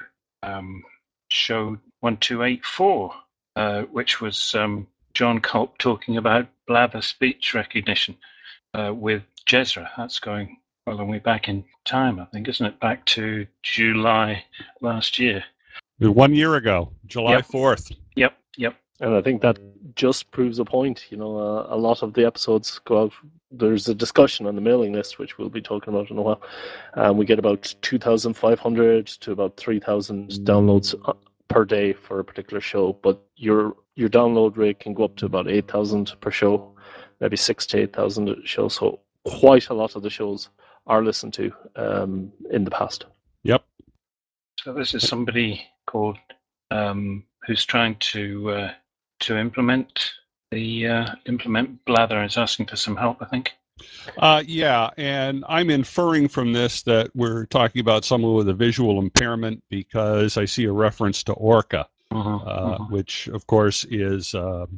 show 1284, which was John Culp talking about blather speech recognition with Jezra. That's going a long way back in time, I think, isn't it? Back to July last year. 1 year ago, July 4th. Yep. And I think that just proves a point. You know, a lot of the episodes go out. There's a discussion on the mailing list, which we'll be talking about in a while. We get about 2,500 to about 3,000 downloads per day for a particular show. But your download rate can go up to about 8,000 per show, maybe 6,000 to 8,000 a show. So quite a lot of the shows are listened to in the past. Yep. So this is somebody called who's trying to implement Blather, is asking for some help, I think. Yeah, and I'm inferring from this that we're talking about someone with a visual impairment because I see a reference to Orca, which, of course, is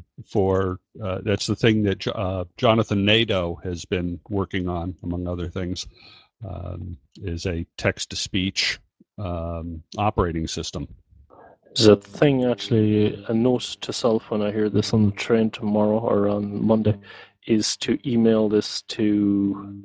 that's the thing that Jonathan Nadeau has been working on, among other things, is a text-to-speech operating system. There's a thing, actually, a note to self when I hear this on the train tomorrow or on Monday, is to email this to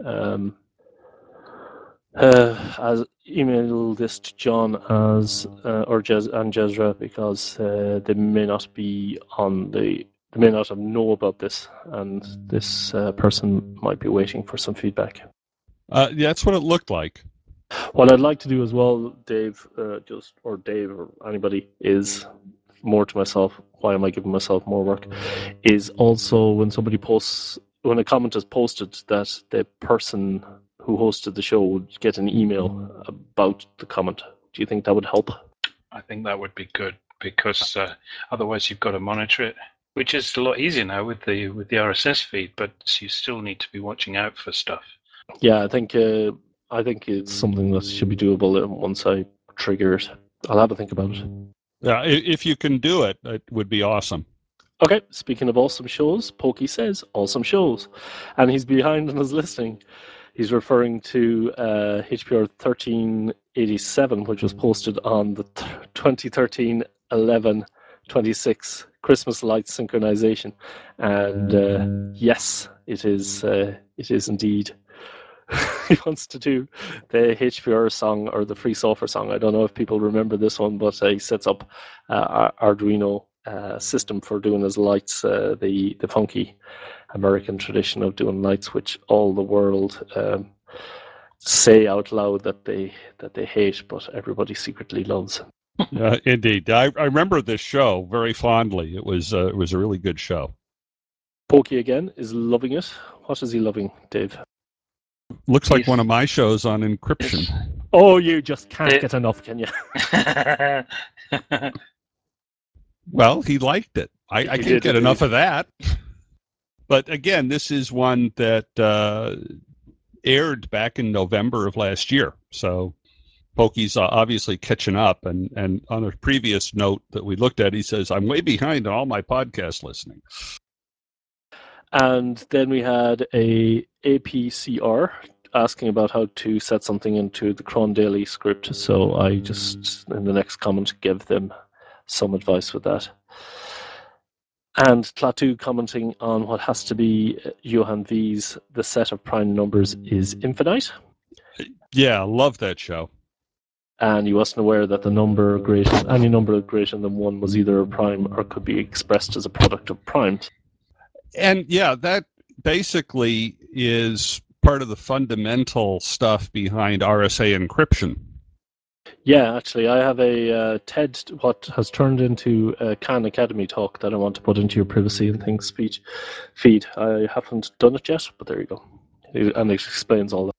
email this to John and Jezra, because they may not be they may not have know about this, and this person might be waiting for some feedback. Yeah, that's what it looked like. What I'd like to do as well, Dave, or anybody, is more to myself. Why am I giving myself more work? Is also when when a comment is posted, that the person who hosted the show would get an email about the comment. Do you think that would help? I think that would be good, because otherwise you've got to monitor it, which is a lot easier now with the RSS feed, but you still need to be watching out for stuff. Yeah, I think it's something that should be doable once I trigger it. I'll have a think about it. Yeah, if you can do it, it would be awesome. Okay, speaking of awesome shows, Pokey says awesome shows, and he's behind on his listing. He's referring to HPR 1387, which was posted on the 2013-11-26 Christmas light synchronization, and yes, it is indeed. He wants to do the HPR song, or the Free Software song. I don't know if people remember this one, but he sets up Arduino system for doing his lights, the funky American tradition of doing lights, which all the world say out loud that they hate, but everybody secretly loves. Indeed, I remember this show very fondly. It was a really good show. Pokey again is loving it. What is he loving, Dave? Looks like one of my shows on encryption. Oh, you just can't get enough, can you? Well, he liked it. I can't get enough of that. But again, this is one that aired back in November of last year. So Pokey's obviously catching up. And on a previous note that we looked at, he says, I'm way behind on all my podcast listening. And then we had a APCR asking about how to set something into the cron daily script. So I just, in the next comment, give them some advice with that. And Klaatu commenting on what has to be Johann V's The Set of Prime Numbers is Infinite. Yeah, love that show. And he wasn't aware that any number greater than 1 was either a prime or could be expressed as a product of primes. And yeah, that basically is part of the fundamental stuff behind RSA encryption. Yeah, actually, I have a TED, what has turned into a Khan Academy talk that I want to put into your privacy and things feed. I haven't done it yet, but there you go. And it explains all that.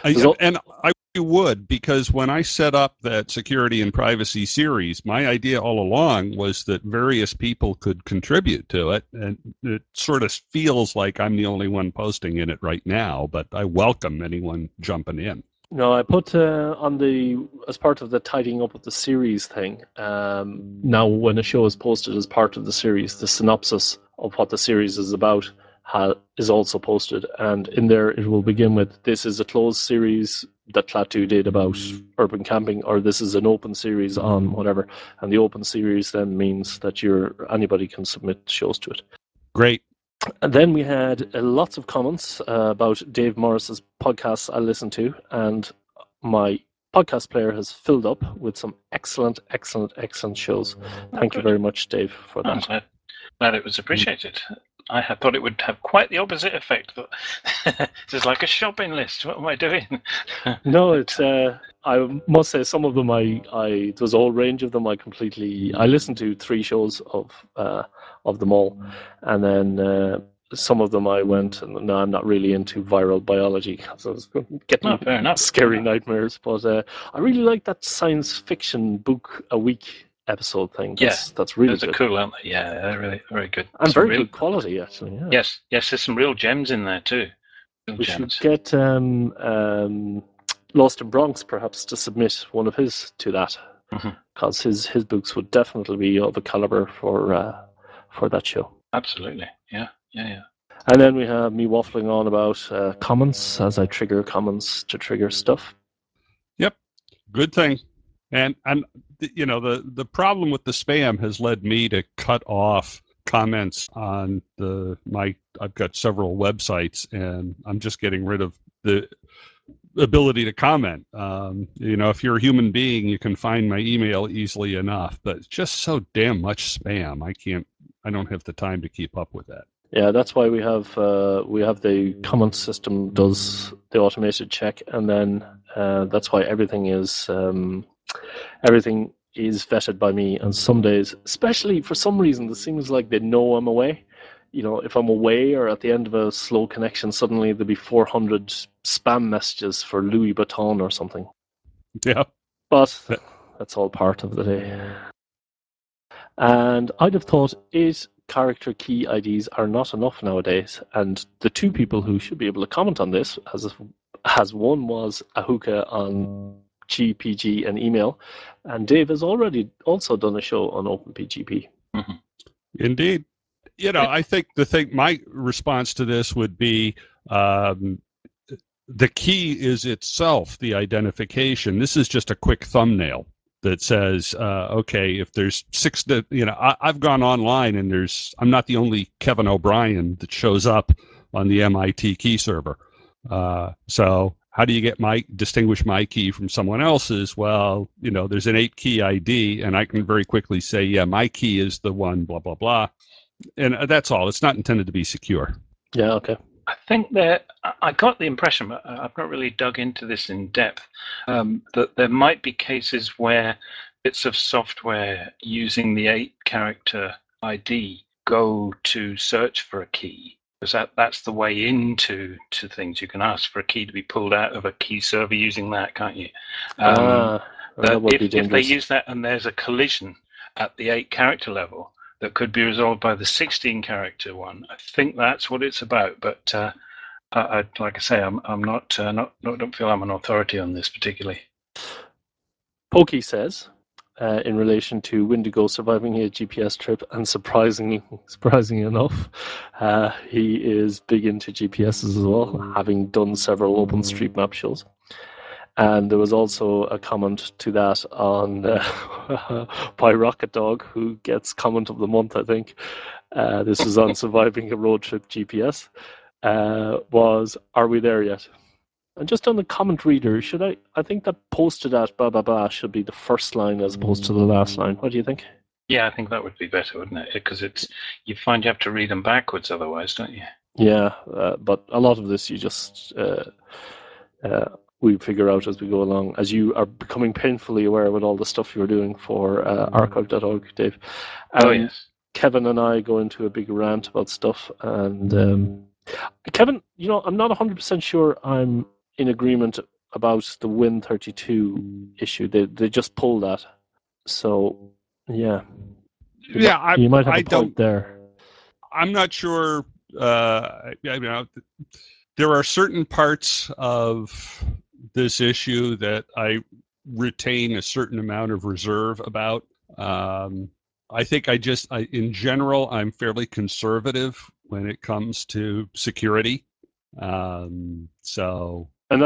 I would, because when I set up that security and privacy series, my idea all along was that various people could contribute to it, and it sort of feels like I'm the only one posting in it right now, but I welcome anyone jumping in. No, I put as part of the tidying up of the series thing. Now, when a show is posted as part of the series, the synopsis of what the series is about is also posted, and in there it will begin with, "This is a closed series that Klaatu did about urban camping," or "This is an open series on whatever." And the open series then means that anybody can submit shows to it. Great. And then we had lots of comments about Dave Morris's podcasts I listened to, and my podcast player has filled up with some excellent, excellent, excellent shows. Thank you very much, Dave, for that. I'm glad it was appreciated. I had thought it would have quite the opposite effect. But it's like a shopping list. What am I doing? No, it's. I must say, some of them there's a whole range of them. I listened to 3 shows of them all, and then some of them I went, and no, I'm not really into viral biology, so I was getting fair enough. scary nightmares. But I really like that science fiction book a week episode thing. That's really good. Those are cool, aren't they? Yeah, they're really very good. And very good quality, actually. Yeah. Yes, there's some real gems in there too. We should get Lost in Bronx perhaps to submit one of his to that, because his books would definitely be of a caliber for that show. Absolutely, yeah. And then we have me waffling on about comments as I trigger comments to trigger stuff. Yep, good thing. And you know, the problem with the spam has led me to cut off comments on I've got several websites, and I'm just getting rid of the ability to comment. You know, if you're a human being, you can find my email easily enough, but it's just so damn much spam. I don't have the time to keep up with that. Yeah, that's why we have the comment system does the automated check, and then that's why everything is vetted by me. And some days, especially for some reason, it seems like they know I'm away. You know, if I'm away or at the end of a slow connection, suddenly there'll be 400 spam messages for Louis Vuitton or something. Yeah, but that's all part of the day. And I'd have thought 8 character key IDs are not enough nowadays, and the 2 people who should be able to comment on this, as one was Ahuka on GPG and email, and Dave has already also done a show on OpenPGP. Mm-hmm. Indeed. You know, I think my response to this would be the key is itself the identification. This is just a quick thumbnail that says, okay, if there's 6, you know, I've gone online and I'm not the only Kevin O'Brien that shows up on the MIT key server. So how do you distinguish my key from someone else's? Well, you know, there's an 8 key ID, and I can very quickly say, yeah, my key is the one, blah, blah, blah. And that's all. It's not intended to be secure. Yeah, okay. I think I got the impression, but I've not really dug into this in depth, that there might be cases where bits of software using the 8-character ID go to search for a key, because that's the way into things. You can ask for a key to be pulled out of a key server using that, can't you? That would be dangerous. If they use that and there's a collision at the 8-character level that could be resolved by the 16-character one, I think that's what it's about. But like I say, I'm not don't feel I'm an authority on this particularly. Pokey says, in relation to Wendigo surviving a GPS trip, and surprisingly enough, he is big into GPSs as well, having done several OpenStreetMap shows. And there was also a comment to that on by Rocket Dog, who gets comment of the month, I think. this was on Surviving a Road Trip GPS, was, are we there yet? And just on the comment reader, I think that posted at blah, blah, blah should be the first line as opposed to the last line. What do you think? Yeah, I think that would be better, wouldn't it? Because you find you have to read them backwards otherwise, don't you? Yeah, but a lot of this you just we figure out as we go along, as you are becoming painfully aware with all the stuff you're doing for archive.org, Dave. Oh, yes. Kevin and I go into a big rant about stuff, and Kevin, I'm not 100% sure I'm in agreement about the Win32 issue. They just pulled that, so yeah. You might have a point there. I'm not sure. There are certain parts of this issue that I retain a certain amount of reserve about. I think in general, I'm fairly conservative when it comes to security. And to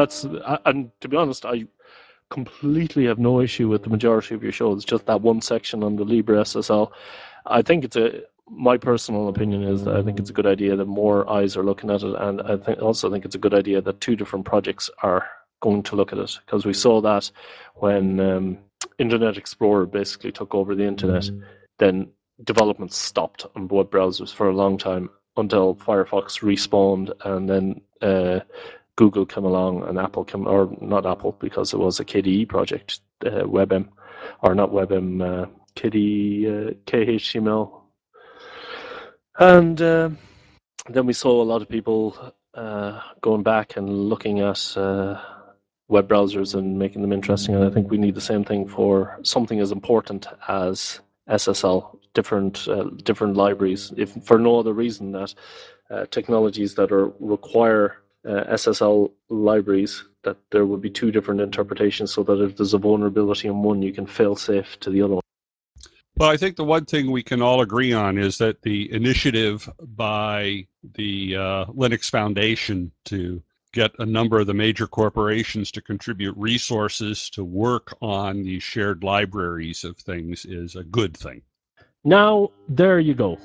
be honest, I completely have no issue with the majority of your shows. Just that one section on the LibreSSL. I think my personal opinion is that I think it's a good idea that more eyes are looking at it, and I think it's a good idea that two different projects are going to look at it, because we saw that when Internet Explorer basically took over the internet, then development stopped on web browsers for a long time until Firefox respawned, and then Google came along and Apple came, or not Apple because it was a KDE project, WebM, or not WebM, KDE, KHTML. And then we saw a lot of people going back and looking at web browsers and making them interesting. And I think we need the same thing for something as important as SSL, different libraries, if for no other reason that technologies that require SSL libraries, that there would be two different interpretations, so that if there's a vulnerability in one, you can fail safe to the other one. Well, I think the one thing we can all agree on is that the initiative by the Linux Foundation to get a number of the major corporations to contribute resources to work on these shared libraries of things is a good thing. Now, there you go.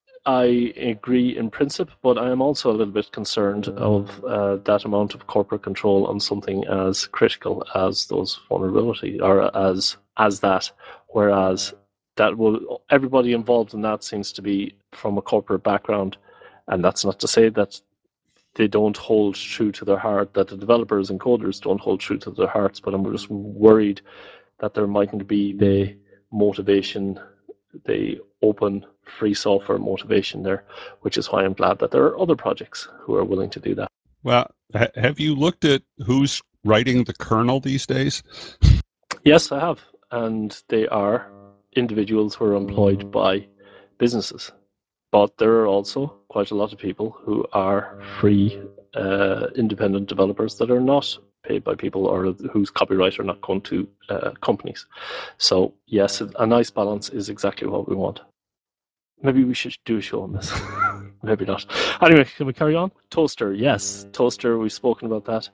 I agree in principle, but I am also a little bit concerned of that amount of corporate control on something as critical as those vulnerabilities, or as that, whereas everybody involved in that seems to be from a corporate background, and that's not to say that they don't hold true to their heart, that the developers and coders don't hold true to their hearts, but I'm just worried that there mightn't be the motivation, the open free software motivation there, which is why I'm glad that there are other projects who are willing to do that. Well, have you looked at who's writing the kernel these days? Yes, I have. And they are individuals who are employed by businesses. But there are also quite a lot of people who are free, independent developers that are not paid by people, or whose copyright are not going to companies. So yes, a nice balance is exactly what we want. Maybe we should do a show on this. Maybe not. Anyway, can we carry on? Toaster, yes. Toaster, we've spoken about that.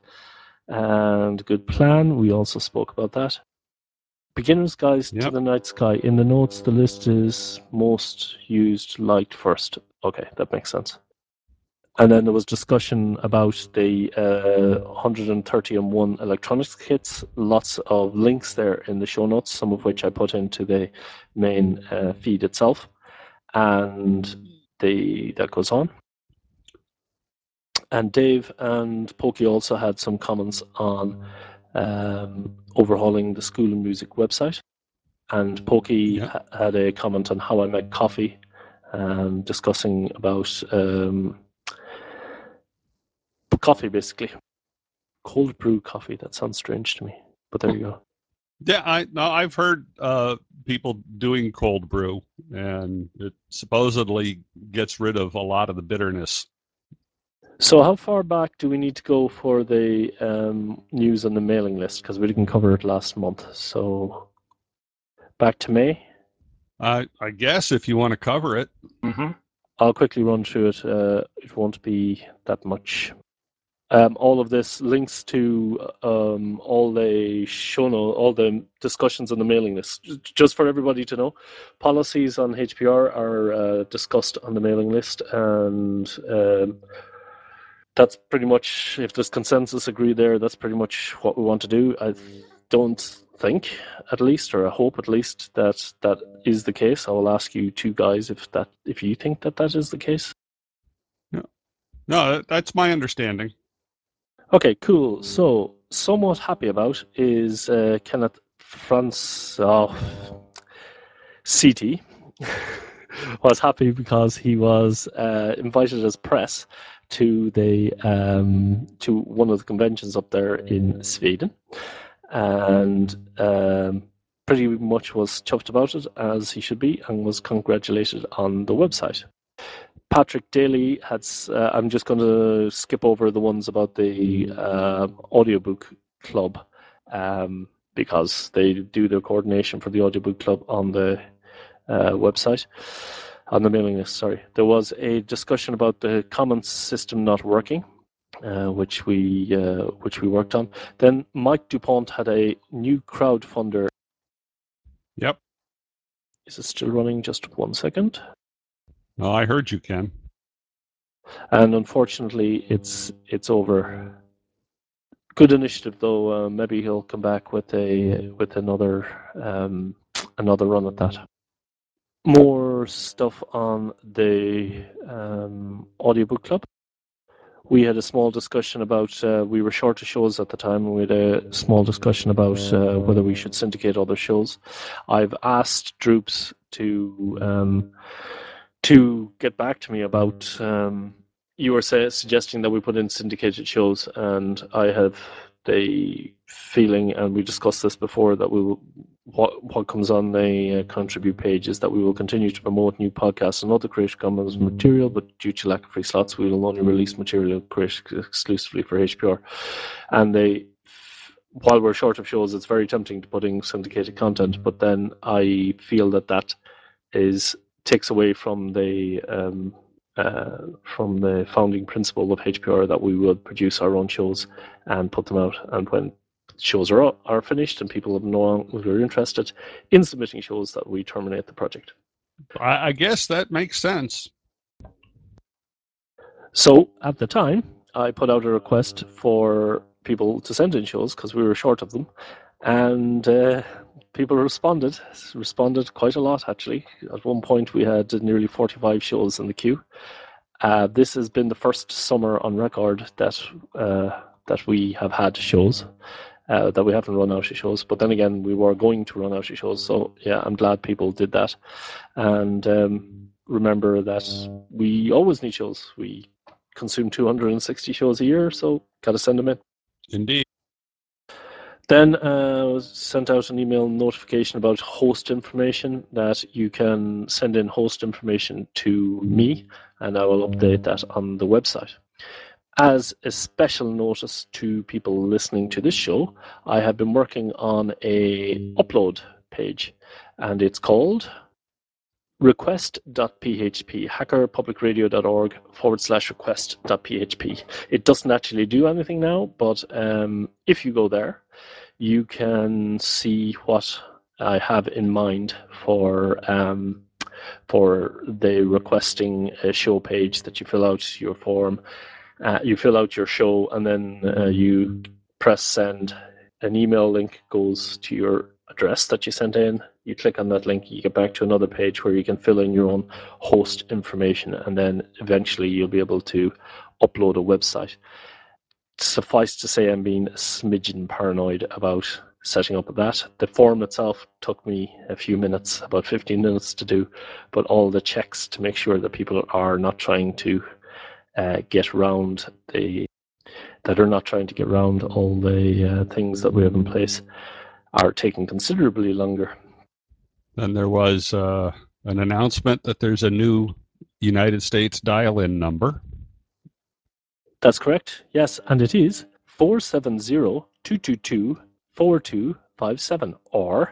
And Good Plan, we also spoke about that. Beginner's Guide to the Night Sky. In the notes, the list is most used, liked first. Okay, that makes sense. And then there was discussion about the 130-in-1 electronics kits. Lots of links there in the show notes, some of which I put into the main feed itself. And that goes on. And Dave and Pokey also had some comments on overhauling the School of Music website. And Pokey had a comment on How I Make Coffee, discussing about coffee, basically. Cold brew coffee. That sounds strange to me, but there you go. Yeah, I've heard people doing cold brew, and it supposedly gets rid of a lot of the bitterness. So how far back do we need to go for the news on the mailing list? Because we didn't cover it last month. So back to May? I guess if you want to cover it. Mm-hmm. I'll quickly run through it. It won't be that much. All of this links to all the show notes, all the discussions on the mailing list. Just for everybody to know, policies on HPR are discussed on the mailing list, and that's pretty much, if there's consensus agreed there, that's pretty much what we want to do. I don't think, at least, or I hope at least, that that is the case. I will ask you two guys if you think that that is the case. No, that's my understanding. Okay, cool. So, somewhat happy about is Kenneth CT was happy because he was invited as press to the to one of the conventions up there in Sweden, and pretty much was chuffed about it, as he should be, and was congratulated on the website. Patrick Daly had. I'm just going to skip over the ones about the audiobook club, because they do the coordination for the audiobook club on the website, on the mailing list. Sorry, there was a discussion about the comments system not working, which we worked on. Then Mike Dupont had a new crowdfunder. Yep. Is it still running? Just 1 second. Oh, I heard you, Ken. And unfortunately, it's over. Good initiative, though. Maybe he'll come back with another run at that. More stuff on the audiobook club. We had a small discussion about, we were short of shows at the time, and we had a small discussion about whether we should syndicate other shows. I've asked Droops to get back to me about, you were suggesting that we put in syndicated shows, and I have the feeling, and we discussed this before, that we will, what comes on the contribute page is that we will continue to promote new podcasts and other Creative Commons material, but due to lack of free slots, we will only release material created exclusively for HPR. And while we're short of shows, it's very tempting to put in syndicated content, but then I feel that takes away from the founding principle of HPR, that we would produce our own shows and put them out, and when shows are finished and people have no longer interested in submitting shows, that we terminate the project. I guess that makes sense. So at the time, I put out a request for people to send in shows because we were short of them, and people responded quite a lot, actually. At one point, we had nearly 45 shows in the queue. This has been the first summer on record that we have had shows, that we haven't run out of shows. But then again, we were going to run out of shows. So yeah, I'm glad people did that. And remember that we always need shows. We consume 260 shows a year, so got to send them in. Indeed. Then sent out an email notification about host information, that you can send in host information to me, and I will update that on the website. As a special notice to people listening to this show, I have been working on a upload page, and it's called request.php, hackerpublicradio.org/request.php. It doesn't actually do anything now, but if you go there, you can see what I have in mind for the requesting a show page, that you fill out your form, you fill out your show, and then you press send. An email link goes to your address that you sent in. You click on that link, you get back to another page where you can fill in your own host information, and then eventually you'll be able to upload a website. Suffice to say, I'm being a smidgen paranoid about setting up that. The form itself took me a few minutes, about 15 minutes to do, but all the checks to make sure that people are not trying to get around all the things that we have in place are taking considerably longer. Then there was an announcement that there's a new United States dial-in number. That's correct, yes, and it is 470-222-4257 or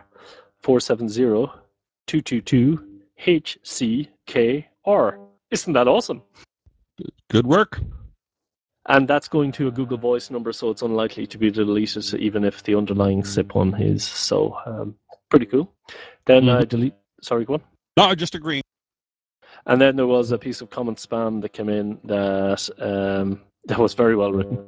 470-222-HCKR. Isn't that awesome? Good work. And that's going to a Google Voice number, so it's unlikely to be deleted, even if the underlying SIP one is. So pretty cool. Then I delete. Sorry, go on. No, I just agree. And then there was a piece of comment spam that came in that was very well written.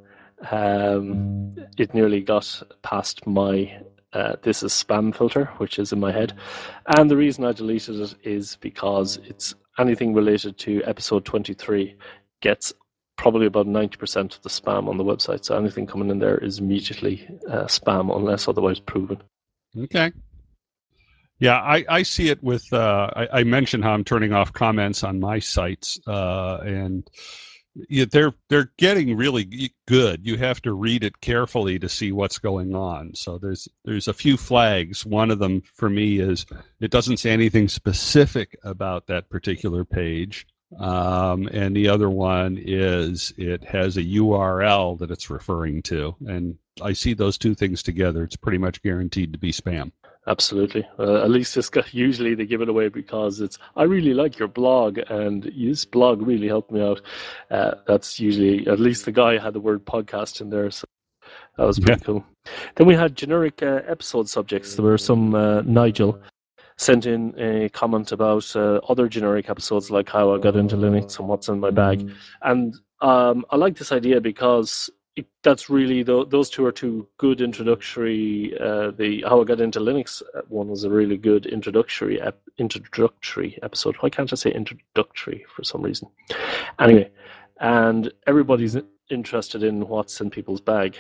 It nearly got past my this is spam filter, which is in my head. And the reason I deleted it is because it's anything related to episode 23 gets probably about 90% of the spam on the website. So anything coming in there is immediately spam unless otherwise proven. Okay. Yeah, I see it with, I mentioned how I'm turning off comments on my sites, and they're getting really good. You have to read it carefully to see what's going on. So there's a few flags. One of them for me is it doesn't say anything specific about that particular page. And the other one is it has a URL that it's referring to. And I see those two things together. It's pretty much guaranteed to be spam. Absolutely. At least usually they give it away because it's, I really like your blog and this blog really helped me out. That's usually, at least the guy had the word podcast in there. So that was pretty cool. Then we had generic episode subjects. There were some, Nigel sent in a comment about other generic episodes like how I got into Linux and what's in my bag. And I like this idea because that's really those two are two good introductory. The how I got into Linux one was a really good introductory episode. Why can't I say introductory for some reason? Anyway, and everybody's interested in what's in people's bag,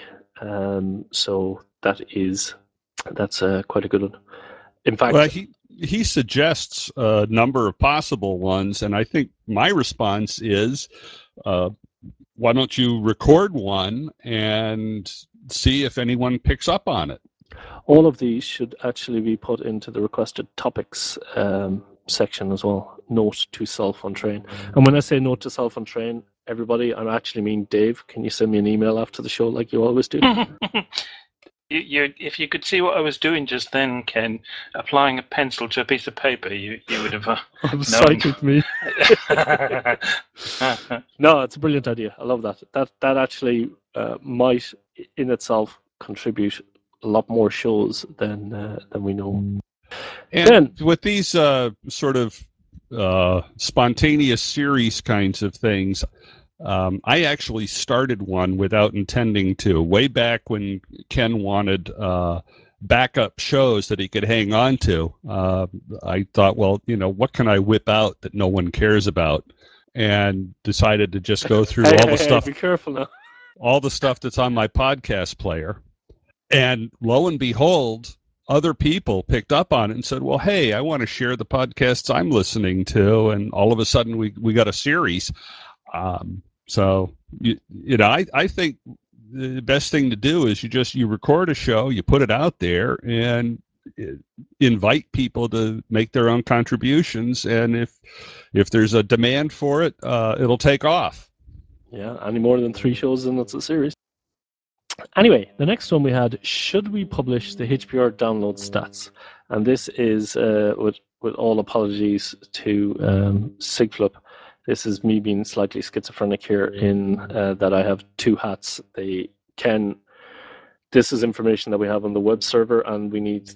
so that's quite a good one. In fact, well, he suggests a number of possible ones, and I think my response is, why don't you record one and see if anyone picks up on it? All of these should actually be put into the requested topics section as well. Note to self on train. And when I say note to self on train, everybody, I actually mean Dave. Can you send me an email after the show like you always do? If you could see what I was doing just then, Ken, applying a pencil to a piece of paper, you would have cited me. No, it's a brilliant idea. I love that. That actually might in itself contribute a lot more shows than we know. And then, with these sort of spontaneous series kinds of things, I actually started one without intending to. Way back when Ken wanted backup shows that he could hang on to, I thought, well, what can I whip out that no one cares about? And decided to just go through all the stuff. Be careful now. All the stuff that's on my podcast player. And lo and behold, other people picked up on it and said, well, hey, I want to share the podcasts I'm listening to. And all of a sudden we got a series. So, I think the best thing to do is you record a show, you put it out there, and invite people to make their own contributions. And if there's a demand for it, it'll take off. Yeah, any more than 3 shows and it's a series. Anyway, the next one we had, should we publish the HPR download stats? And this is, with all apologies to Sigflip, this is me being slightly schizophrenic here in that I have two hats. This is information that we have on the web server, and we need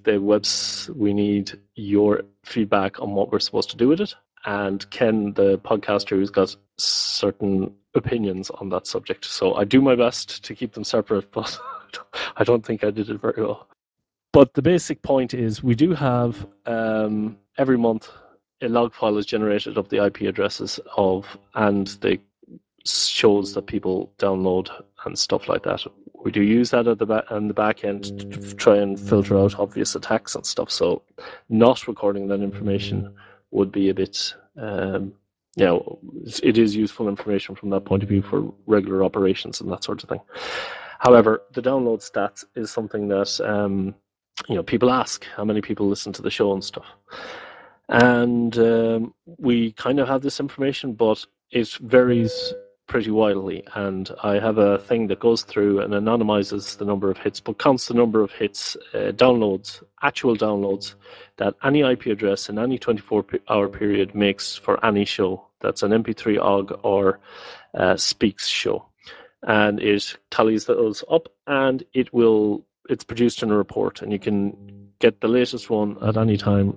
your feedback on what we're supposed to do with it. And Ken, the podcaster, who's got certain opinions on that subject. So I do my best to keep them separate, but I don't think I did it very well. But the basic point is we do have every month a log file is generated of the IP addresses and the shows that people download and stuff like that. We do use that on the back end to try and filter out obvious attacks and stuff. So not recording that information would be a bit, it is useful information from that point of view for regular operations and that sort of thing. However, the download stats is something that, people ask how many people listen to the show and stuff. And we kind of have this information, but it varies pretty wildly. And I have a thing that goes through and anonymizes the number of hits, but counts the number of hits, actual downloads that any IP address in any 24-hour period makes for any show. That's an MP3 OGG or Speaks show. and it tallies those up, and it's produced in a report, and you can get the latest one at any time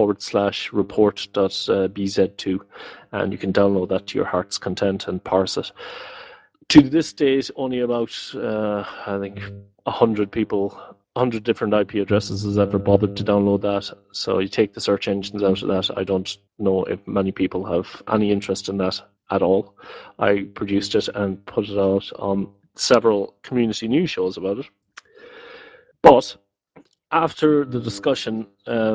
/report.bz2, and you can download that to your heart's content and parse it. To this date, only about I think 100 different IP addresses has ever bothered to download that. So you take the search engines out of that. I don't know if many people have any interest in that at all. I produced it and put it out on several community news shows about it. But after the discussion,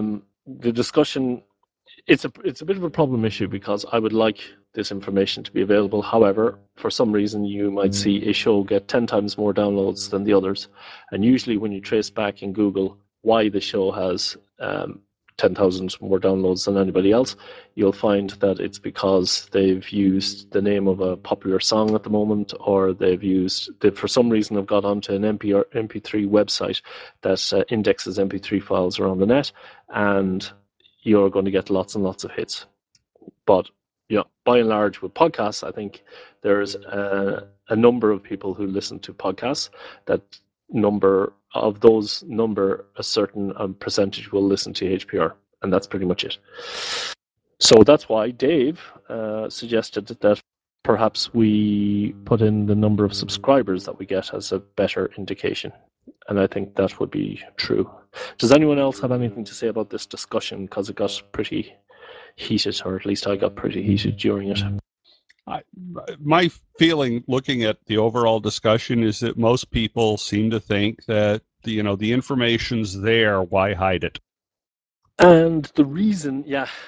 it's a bit of a problem issue, because I would like this information to be available. However, for some reason, you might see a show get 10 times more downloads than the others. And usually when you trace back in Google why the show has 10,000 more downloads than anybody else, you'll find that it's because they've used the name of a popular song at the moment, or they for some reason have got onto an MP3 website that indexes MP3 files around the net, and you're going to get lots and lots of hits. But by and large, with podcasts, I think there's a number of people who listen to podcasts. That number, a certain percentage will listen to HPR, and that's pretty much it. So that's why Dave suggested that perhaps we put in the number of subscribers that we get as a better indication. And I think that would be true. Does anyone else have anything to say about this discussion? Because it got pretty heated, or at least I got pretty heated during it. My feeling looking at the overall discussion is that most people seem to think that the information's there, why hide it? And the reason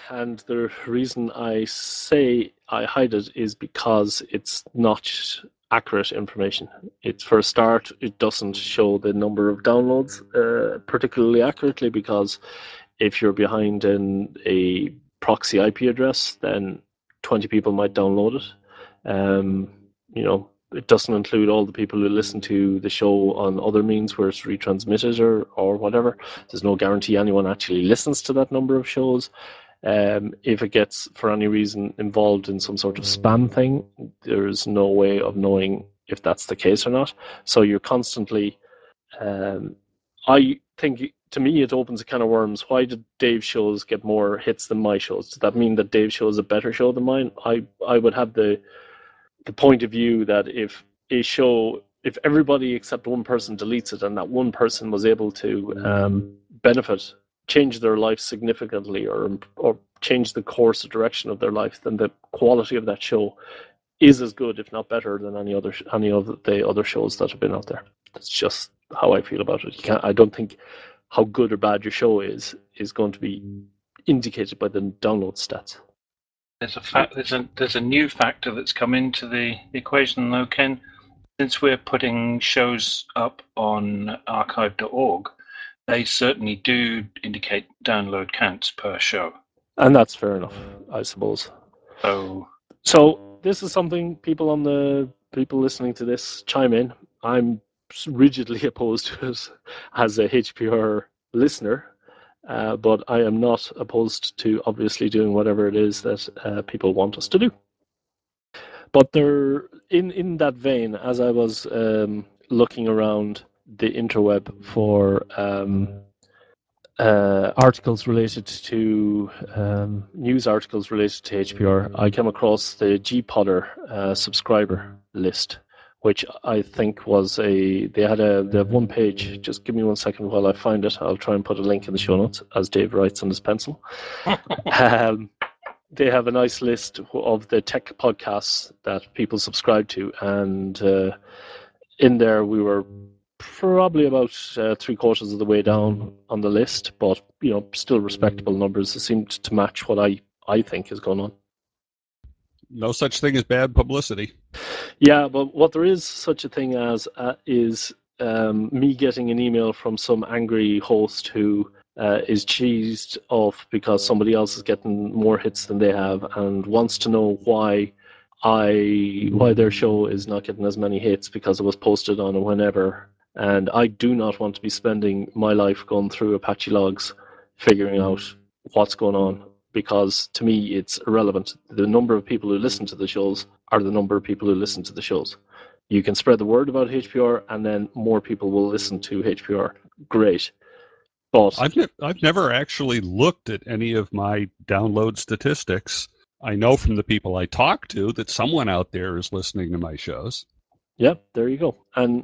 I say I hide it is because it's not accurate information. It's, for a start, it doesn't show the number of downloads particularly accurately, because if you're behind in a proxy IP address, then 20 people might download it. It doesn't include all the people who listen to the show on other means where it's retransmitted or whatever. There's no guarantee anyone actually listens to that number of shows. If it gets, for any reason, involved in some sort of spam thing, there's no way of knowing if that's the case or not. So you're constantly... I think, to me, it opens a can of worms. Why did Dave's shows get more hits than my shows? Does that mean that Dave's show is a better show than mine? I would have the point of view that if everybody except one person deletes it, and that one person was able to change their life significantly, or change the course or direction of their life, then the quality of that show is as good, if not better, than any of the other shows that have been out there. That's just how I feel about it. I don't think how good or bad your show is going to be indicated by the download stats. There's a new factor that's come into the equation, though, Ken. Since we're putting shows up on archive.org, they certainly do indicate download counts per show. And that's fair enough, I suppose. So this is something people listening to this chime in. I'm rigidly opposed to it as a HPR listener, but I am not opposed to obviously doing whatever it is that people want us to do. But in that vein, as I was looking around the interweb for articles related to news articles related to HPR, I came across the GPodder subscriber list, which I think was they have one page. Just give me 1 second while I find it. I'll try and put a link in the show notes, as Dave writes on his pencil. They have a nice list of the tech podcasts that people subscribe to, and in there we were probably about 3/4 of the way down on the list, but still respectable numbers. It seemed to match what I think is going on. No such thing as bad publicity. Yeah, but what there is such a thing as is me getting an email from some angry host who is cheesed off because somebody else is getting more hits than they have, and wants to know why their show is not getting as many hits because it was posted on a whenever. And I do not want to be spending my life going through Apache logs figuring out what's going on, because to me it's irrelevant. The number of people who listen to the shows are the number of people who listen to the shows. you can spread the word about HPR, and then more people will listen to HPR. Great. But I've never actually looked at any of my download statistics. I know from the people I talk to that someone out there is listening to my shows. Yeah, there you go.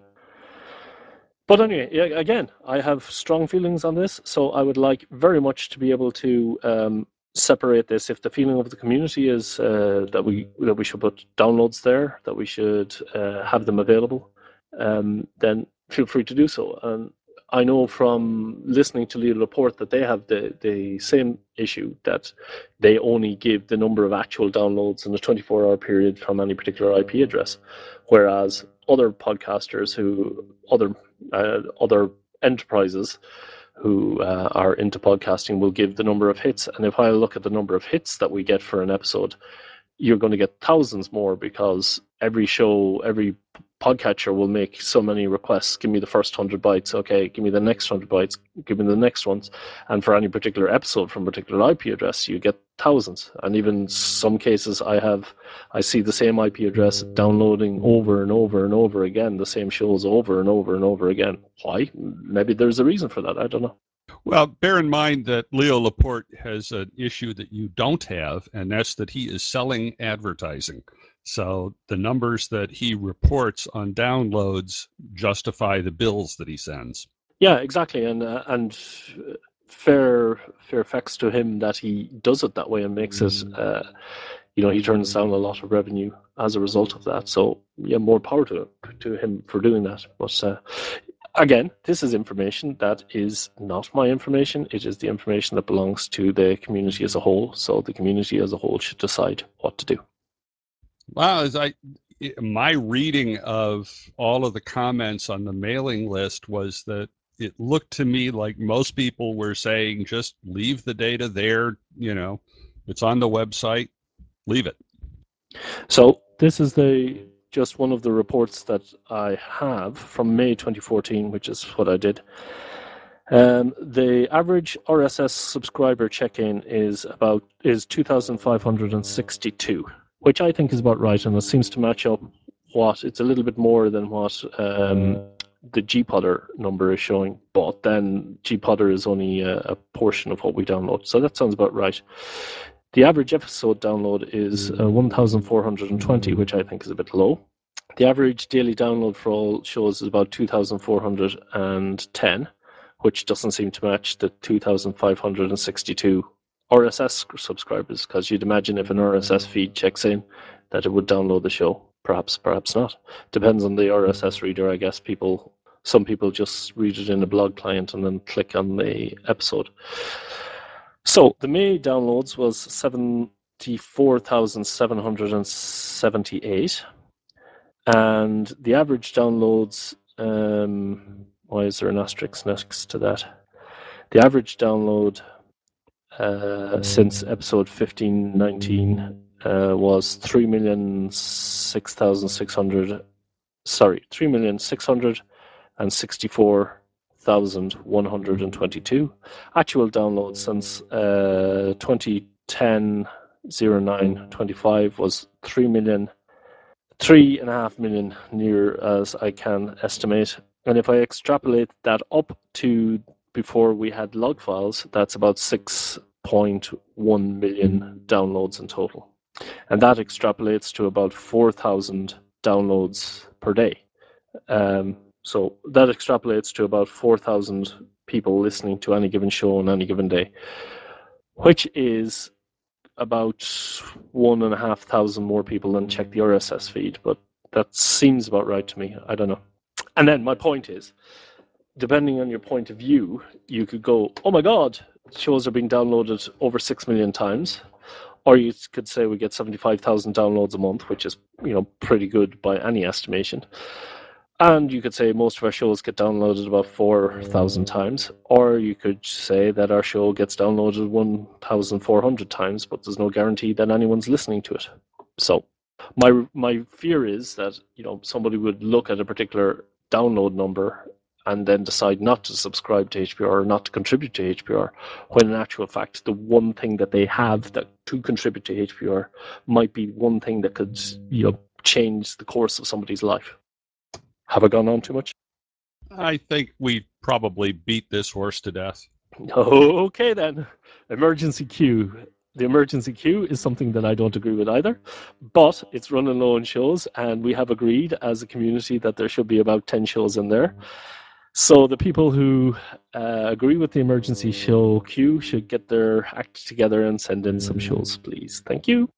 But anyway, again, I have strong feelings on this, so I would like very much to be able to separate this. If the feeling of the community is that we should put downloads there, that we should have them available, then feel free to do so. And I know from listening to Leo Laporte that they have the same issue, that they only give the number of actual downloads in a 24-hour period from any particular IP address, whereas other podcasters other enterprises who are into podcasting will give the number of hits. And if I look at the number of hits that we get for an episode, you're going to get thousands more, because every podcatcher will make so many requests. Give me the first 100 bytes. Okay, give me the next 100 bytes. Give me the next ones. And for any particular episode from a particular IP address, you get thousands. And even some cases, I see the same IP address downloading over and over and over again, the same shows over and over and over again. Why? Maybe there's a reason for that. I don't know. Well, bear in mind that Leo Laporte has an issue that you don't have, and that's that he is selling advertising. So the numbers that he reports on downloads justify the bills that he sends. Yeah, exactly, and fair facts to him that he does it that way and makes it. He turns down a lot of revenue as a result of that. So yeah, more power to him for doing that. But again, this is information that is not my information. It is the information that belongs to the community as a whole. So the community as a whole should decide what to do. Well, my reading of all of the comments on the mailing list was that it looked to me like most people were saying, just leave the data there. It's on the website, leave it. So this is just one of the reports that I have from May 2014, which is what I did. The average RSS subscriber check-in is 2,562, which I think is about right, and it seems to match up. It's a little bit more than what the GPodder number is showing, but then GPodder is only a portion of what we download, so that sounds about right. The average episode download is 1,420, which I think is a bit low. The average daily download for all shows is about 2,410, which doesn't seem to match the 2,562 RSS subscribers, because you'd imagine if an RSS feed checks in that it would download the show. Perhaps not. Depends on the RSS reader, I guess. Some people just read it in a blog client and then click on the episode. So the May downloads was 74,778. And the average downloads, why is there an asterisk next to that? The average download since episode 1519 was 3,664,122. Actual downloads since 2010-09-25 was 3.5 million, near as I can estimate. And if I extrapolate that up to before we had log files, that's about 6.1 million downloads in total. And that extrapolates to about 4,000 downloads per day. So that extrapolates to about 4,000 people listening to any given show on any given day, which is about 1,500 more people than check the RSS feed, but that seems about right to me. I don't know. And then my point is, depending on your point of view, you could go, oh my God, shows are being downloaded over 6 million times. Or you could say we get 75,000 downloads a month, which is, pretty good by any estimation. And you could say most of our shows get downloaded about 4,000 times. Or you could say that our show gets downloaded 1,400 times, but there's no guarantee that anyone's listening to it. So my fear is that, somebody would look at a particular download number and then decide not to subscribe to HPR or not to contribute to HPR, when in actual fact, the one thing that they have that to contribute to HPR might be one thing that could, change the course of somebody's life. Have I gone on too much? I think we probably beat this horse to death. Okay then. Emergency queue. The emergency queue is something that I don't agree with either, but it's running low on shows, and we have agreed as a community that there should be about 10 shows in there. So the people who agree with the emergency show queue should get their act together and send in some shows, please. Thank you.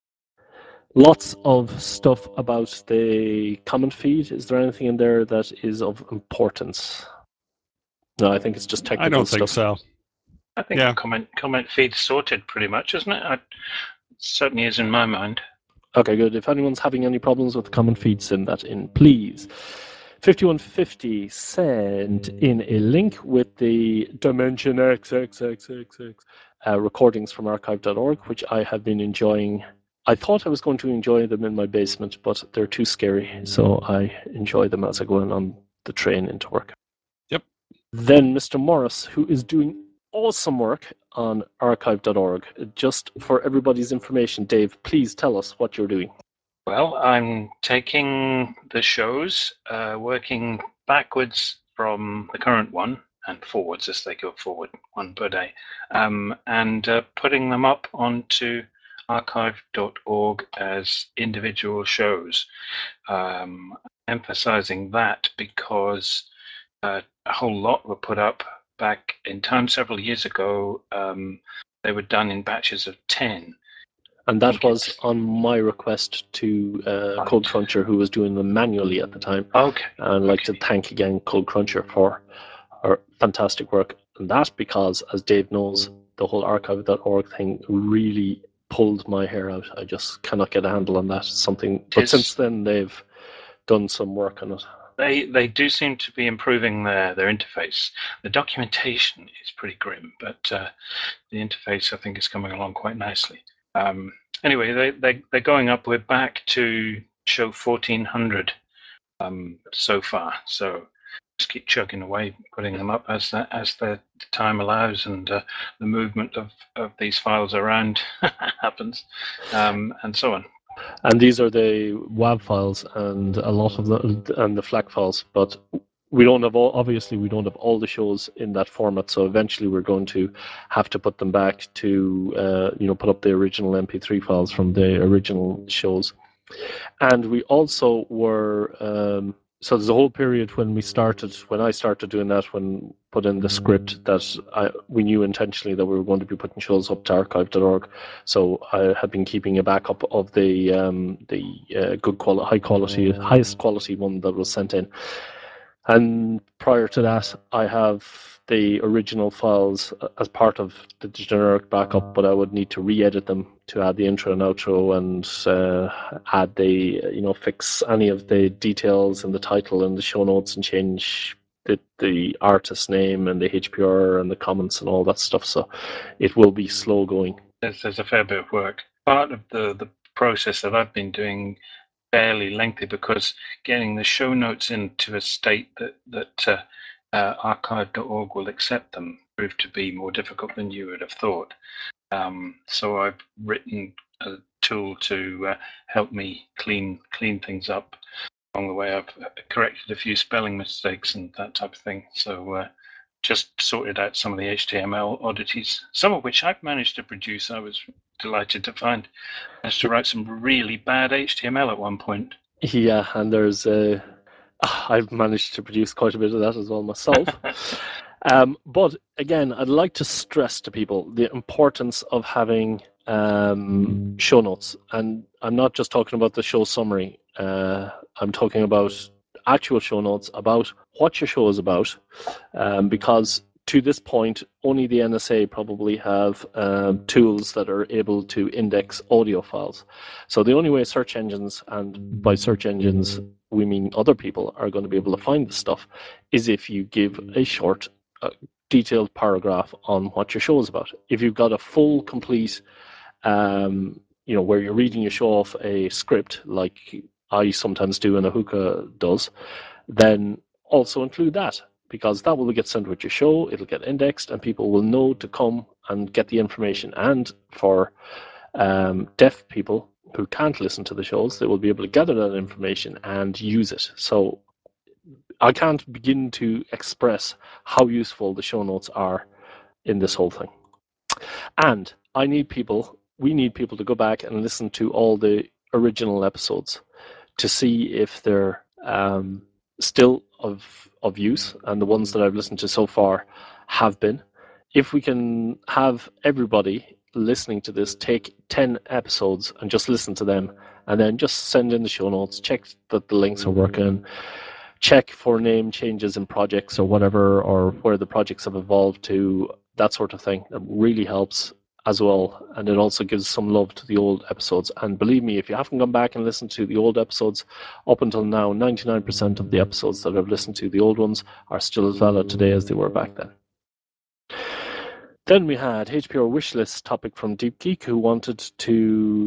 Lots of stuff about the comment feed. Is there anything in there that is of importance? No, I think it's just technical I don't think stuff. so. I think Yeah. the comment feed's sorted pretty much, isn't it? It certainly is in my mind. Okay, good. If anyone's having any problems with the comment feed, send that in, please. 5150 sent in a link with the Dimension XXXXX recordings from archive.org, which I have been enjoying. I thought I was going to enjoy them in my basement, but they're too scary, so I enjoy them as I go in on the train into work. Yep. Then Mr. Morris, who is doing awesome work on archive.org. Just for everybody's information, Dave, please tell us what you're doing. Well, I'm taking the shows, working backwards from the current one and forwards as they go forward, one per day, and putting them up onto archive.org as individual shows. Emphasizing that because a whole lot were put up back in time several years ago. They were done in batches of 10. And that was on my request to Code Cruncher, who was doing them manually at the time. Okay. And I'd like to thank again Code Cruncher for our fantastic work. And that's because, as Dave knows, the whole archive.org thing really pulled my hair out. I just cannot get a handle on that. But since then, they've done some work on it. They do seem to be improving their interface. The documentation is pretty grim, but the interface, I think, is coming along quite nicely. Anyway, they're going up. We're back to show 1400 so far. So just keep chugging away, putting them up as the time allows and the movement of these files around happens, and so on. And these are the WAV files and a lot of the FLAC files, but we don't have obviously we don't have all the shows in that format. So eventually we're going to have to put them back to put up the original MP3 files from the original shows. And we also were so there's a whole period when I started doing that, when put in the script that we knew intentionally that we were going to be putting shows up to archive.org. So I had been keeping a backup of the good quality, highest quality one that was sent in. And prior to that, I have the original files as part of the generic backup, but I would need to re-edit them to add the intro and outro and add fix any of the details in the title and the show notes and change the artist name and the HPR and the comments and all that stuff. So it will be slow going. There's a fair bit of work. Part of the process that I've been doing fairly lengthy because getting the show notes into a state that archive.org will accept them proved to be more difficult than you would have thought. So I've written a tool to help me clean things up. Along the way, I've corrected a few spelling mistakes and that type of thing. So just sorted out some of the HTML oddities, some of which I've managed to produce. I was delighted to find. I managed to write some really bad HTML at one point. Yeah, and there's I've managed to produce quite a bit of that as well myself. But again, I'd like to stress to people the importance of having show notes. And I'm not just talking about the show summary. I'm talking about actual show notes about what your show is about. Because to this point, only the NSA probably have tools that are able to index audio files. So the only way search engines, and by search engines we mean other people, are going to be able to find this stuff, is if you give a short, detailed paragraph on what your show is about. If you've got a full, complete, where you're reading your show off a script, like I sometimes do and Ahuka does, then also include that, because that will get sent with your show, it'll get indexed, and people will know to come and get the information. And for deaf people who can't listen to the shows, they will be able to gather that information and use it. So I can't begin to express how useful the show notes are in this whole thing. And we need people to go back and listen to all the original episodes to see if they're still of use, and the ones that I've listened to so far have been. If we can have everybody listening to this take 10 episodes and just listen to them, and then just send in the show notes, check that the links are working, check for name changes in projects or whatever, or where the projects have evolved to, that sort of thing. It really helps as well, and it also gives some love to the old episodes. And believe me, if you haven't gone back and listened to the old episodes, up until now, 99% of the episodes that I've listened to, the old ones, are still as valid today as they were back then. Then we had HPR wishlist topic from Deep Geek, who wanted to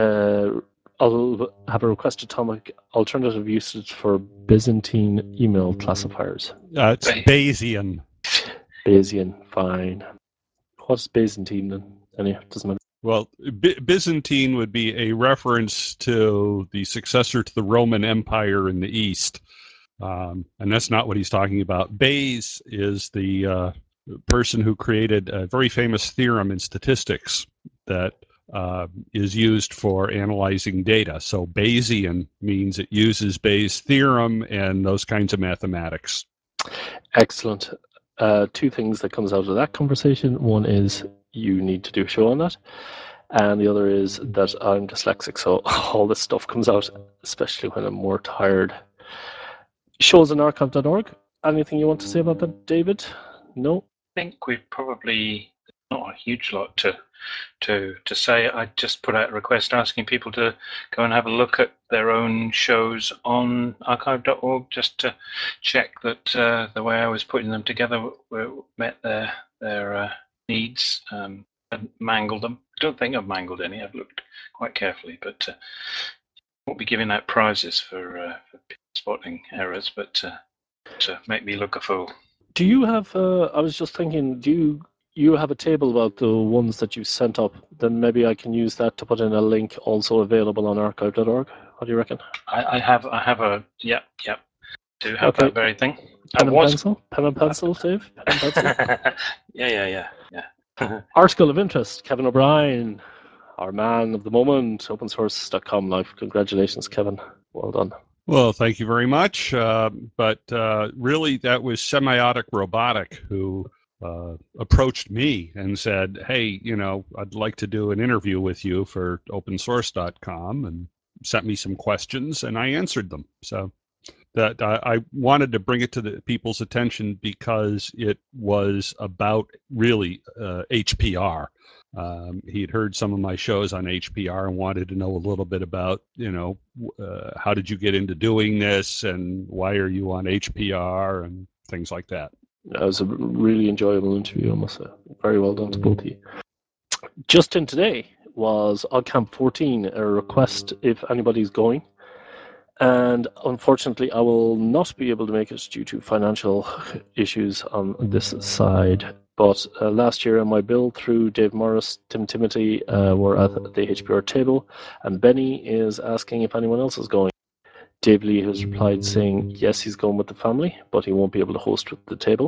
I'll have a request atomic alternative usage for Byzantine email classifiers. It's Bayesian. Bayesian, fine. What's Byzantine then? Anyway, doesn't matter. Well, Byzantine would be a reference to the successor to the Roman Empire in the East. And that's not what he's talking about. Bayes is the person who created a very famous theorem in statistics that is used for analyzing data. So Bayesian means it uses Bayes' theorem and those kinds of mathematics. Excellent. Two things that comes out of that conversation. One is you need to do a show on that. And the other is that I'm dyslexic, so all this stuff comes out, especially when I'm more tired. Shows on archive.org. Anything you want to say about that, David? No? I think we've probably not a huge lot to say. I just put out a request asking people to go and have a look at their own shows on archive.org just to check that the way I was putting them together met their needs and mangled them. I don't think I've mangled any. I've looked quite carefully, but won't be giving out prizes for spotting errors, but to make me look a fool. Do you have, I was just thinking, do you have a table about the ones that you sent up? Then maybe I can use that to put in a link also available on archive.org. What do you reckon? I have a, yep. Do have that very thing. Pen and pencil, Dave? Pen and pencil? Yeah. Article of interest, Kevin O'Brien, our man of the moment, opensource.com live. Congratulations, Kevin. Well done. Well, thank you very much. But really, that was Semiotic Robotic who approached me and said, hey, I'd like to do an interview with you for opensource.com, and sent me some questions, and I answered them. So that I wanted to bring it to the people's attention because it was about really HPR. He'd heard some of my shows on HPR and wanted to know a little bit about, how did you get into doing this and why are you on HPR and things like that. It was a really enjoyable interview, I must say. Very well done to both of you. Just in today was OggCamp 14, a request if anybody's going. And unfortunately, I will not be able to make it due to financial issues on this side. But last year on my bill through Dave Morris, Tim Timothy were at the HPR table, and Benny is asking if anyone else is going. Dave Lee has replied saying yes, he's going with the family, but he won't be able to host with the table.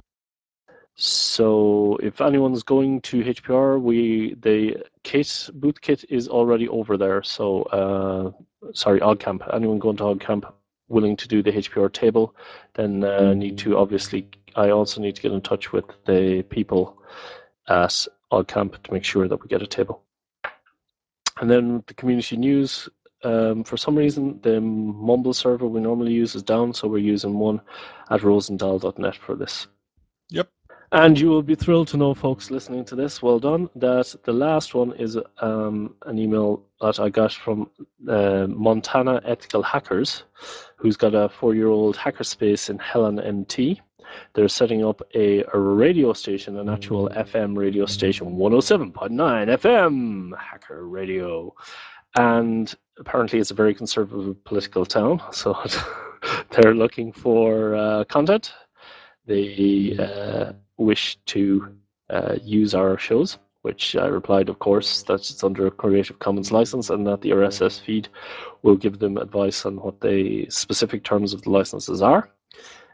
So if anyone's going to HPR, the booth kit is already over there. So sorry, OggCamp. Anyone going to OggCamp willing to do the HPR table, then I also need to get in touch with the people at OggCamp to make sure that we get a table. And then the community news, for some reason, the Mumble server we normally use is down, so we're using one at rosendahl.net for this. Yep. And you will be thrilled to know, folks listening to this, well done, that the last one is an email that I got from Montana Ethical Hackers, who's got a 4-year-old hackerspace in Helen, NT. They're setting up a radio station, an actual FM radio station, 107.9 FM hacker radio. And apparently it's a very conservative political town, so they're looking for content. They wish to use our shows, which I replied, of course, that it's under a Creative Commons license and that the RSS feed will give them advice on what the specific terms of the licenses are.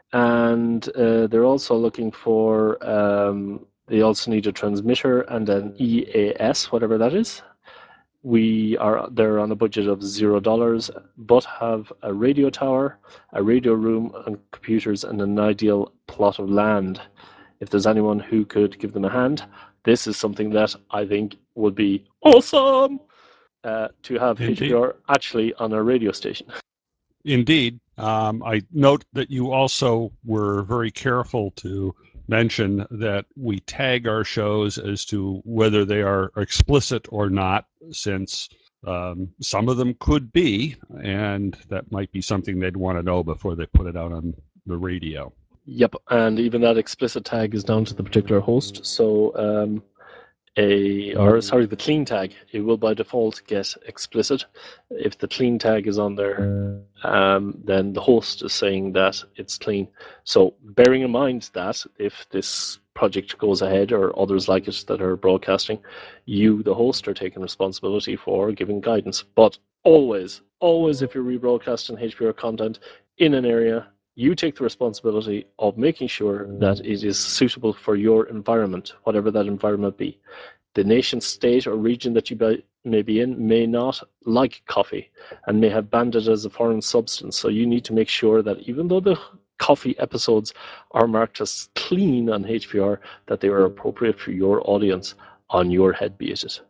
and they're also looking for. They also need a transmitter and an EAS, whatever that is. They're on a budget of $0, but have a radio tower, a radio room, and computers, and an ideal plot of land. If there's anyone who could give them a hand, this is something that I think would be awesome to have Indeed. HPR actually on a radio station. Indeed. I note that you also were very careful to mention that we tag our shows as to whether they are explicit or not, since some of them could be, and that might be something they'd want to know before they put it out on the radio. Yep, and even that explicit tag is down to the particular host. So the clean tag, it will by default get explicit. If the clean tag is on there, then the host is saying that it's clean. So bearing in mind that if this project goes ahead or others like it that are broadcasting, you, the host, are taking responsibility for giving guidance. But always, if you're rebroadcasting HPR content in an area, you take the responsibility of making sure that it is suitable for your environment, whatever that environment be. The nation, state, or region that you may be in may not like coffee and may have banned it as a foreign substance. So you need to make sure that even though the coffee episodes are marked as clean on HPR, that they are appropriate for your audience on your head, be it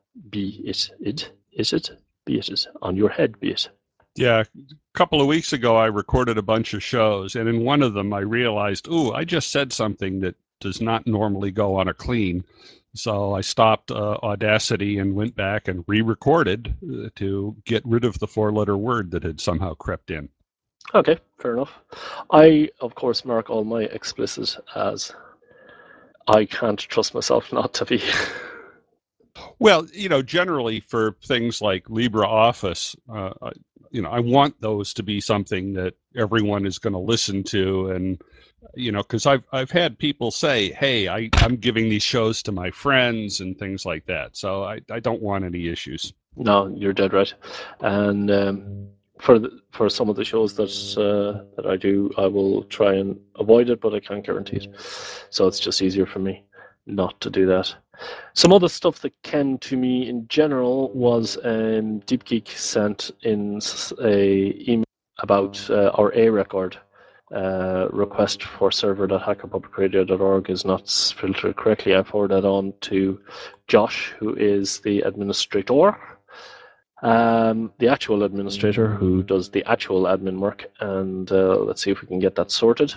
on your head, be it. Yeah, a couple of weeks ago, I recorded a bunch of shows, and in one of them, I realized, I just said something that does not normally go on a clean. So I stopped Audacity and went back and re-recorded to get rid of the 4-letter word that had somehow crept in. Okay, fair enough. I, of course, mark all my explicit as I can't trust myself not to be. Well, generally for things like LibreOffice, I want those to be something that everyone is going to listen to, and because I've had people say, "Hey, I'm giving these shows to my friends and things like that," so I don't want any issues. No, you're dead right. And for some of the shows that I do, I will try and avoid it, but I can't guarantee it. So it's just easier for me not to do that. Some other stuff that came to me in general was DeepGeek sent in a email about our A record. Request for server.hackerpublicradio.org is not filtered correctly. I forward that on to Josh, who is the administrator. The actual administrator who does the actual admin work, and let's see if we can get that sorted.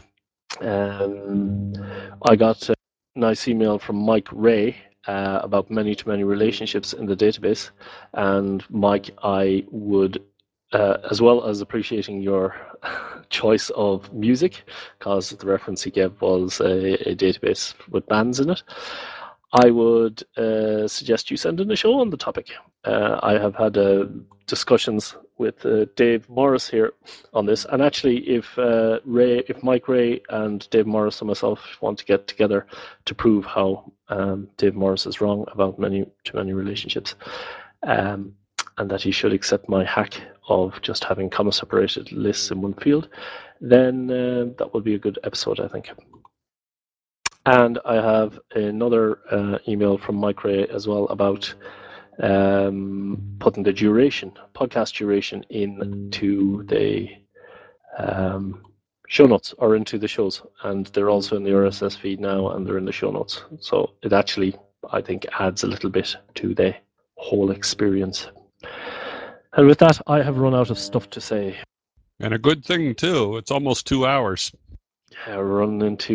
I got a nice email from Mike Ray about many-to-many relationships in the database, and Mike, I would, as well as appreciating your choice of music, because the reference he gave was a database with bands in it, I would suggest you send in a show on the topic. I have had discussions with Dave Morris here on this, and actually, if Mike Ray and Dave Morris and myself want to get together to prove how Dave Morris is wrong about many relationships, and that he should accept my hack of just having comma-separated lists in one field, then that would be a good episode, I think. And I have another email from Mike Ray as well about putting the podcast duration into the show notes or into the shows. And they're also in the RSS feed now, and they're in the show notes. So it actually, I think, adds a little bit to the whole experience. And with that, I have run out of stuff to say. And a good thing, too. It's almost 2 hours. Yeah, we're running into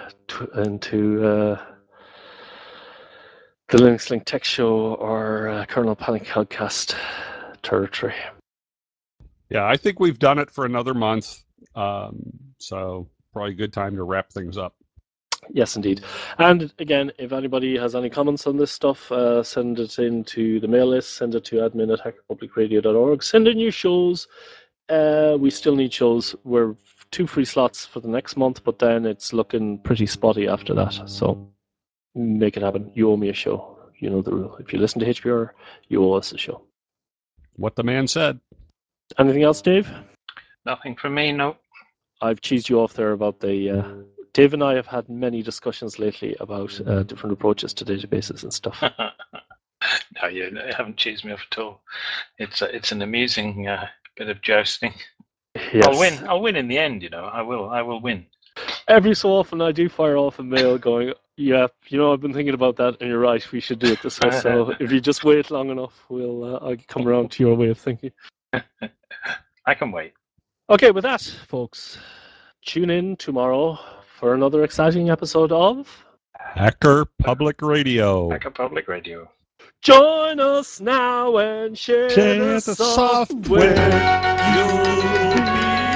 the Linux Link Tech Show or Kernel Panic Podcast territory. Yeah, I think we've done it for another month. So probably a good time to wrap things up. Yes, indeed. And again, if anybody has any comments on this stuff, send it into the mail list, send it to admin@hackerpublicradio.org. Send in your shows. We still need shows. We're 2 free slots for the next month, but then it's looking pretty spotty after that. So make it happen. You owe me a show. You know the rule. If you listen to HPR, you owe us a show. What the man said. Anything else, Dave? Nothing from me, no. I've cheesed you off there about the. Dave and I have had many discussions lately about different approaches to databases and stuff. No, you haven't cheesed me off at all. It's an amusing bit of jousting. Yes. I'll win in the end. I will win. Every so often, I do fire off a mail going, "Yeah, I've been thinking about that, and you're right. We should do it this way." So if you just wait long enough, I'll come around to your way of thinking. I can wait. Okay, with that, folks, tune in tomorrow for another exciting episode of Hacker Public Radio. Hacker Public Radio. Join us now and share the software.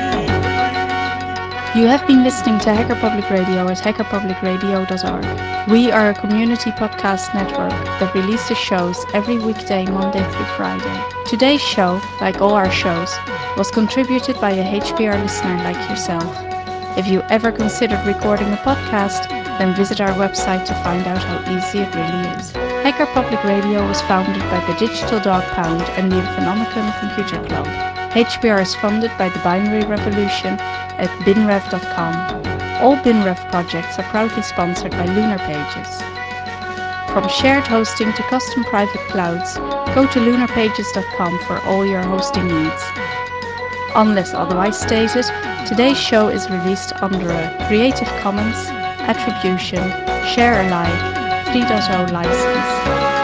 You have been listening to Hacker Public Radio at hackerpublicradio.org. We are a community podcast network that releases shows every weekday, Monday through Friday. Today's show, like all our shows, was contributed by a HPR listener like yourself. If you ever considered recording a podcast, then visit our website to find out how easy it really is. Hacker Public Radio was founded by the Digital Dog Pound and the Infonomicon Computer Club. HPR is funded by the Binary Revolution at binrev.com. All BinRev projects are proudly sponsored by Lunar Pages. From shared hosting to custom private clouds, go to lunarpages.com for all your hosting needs. Unless otherwise stated, today's show is released under a Creative Commons Attribution Share Alike 3.0 license.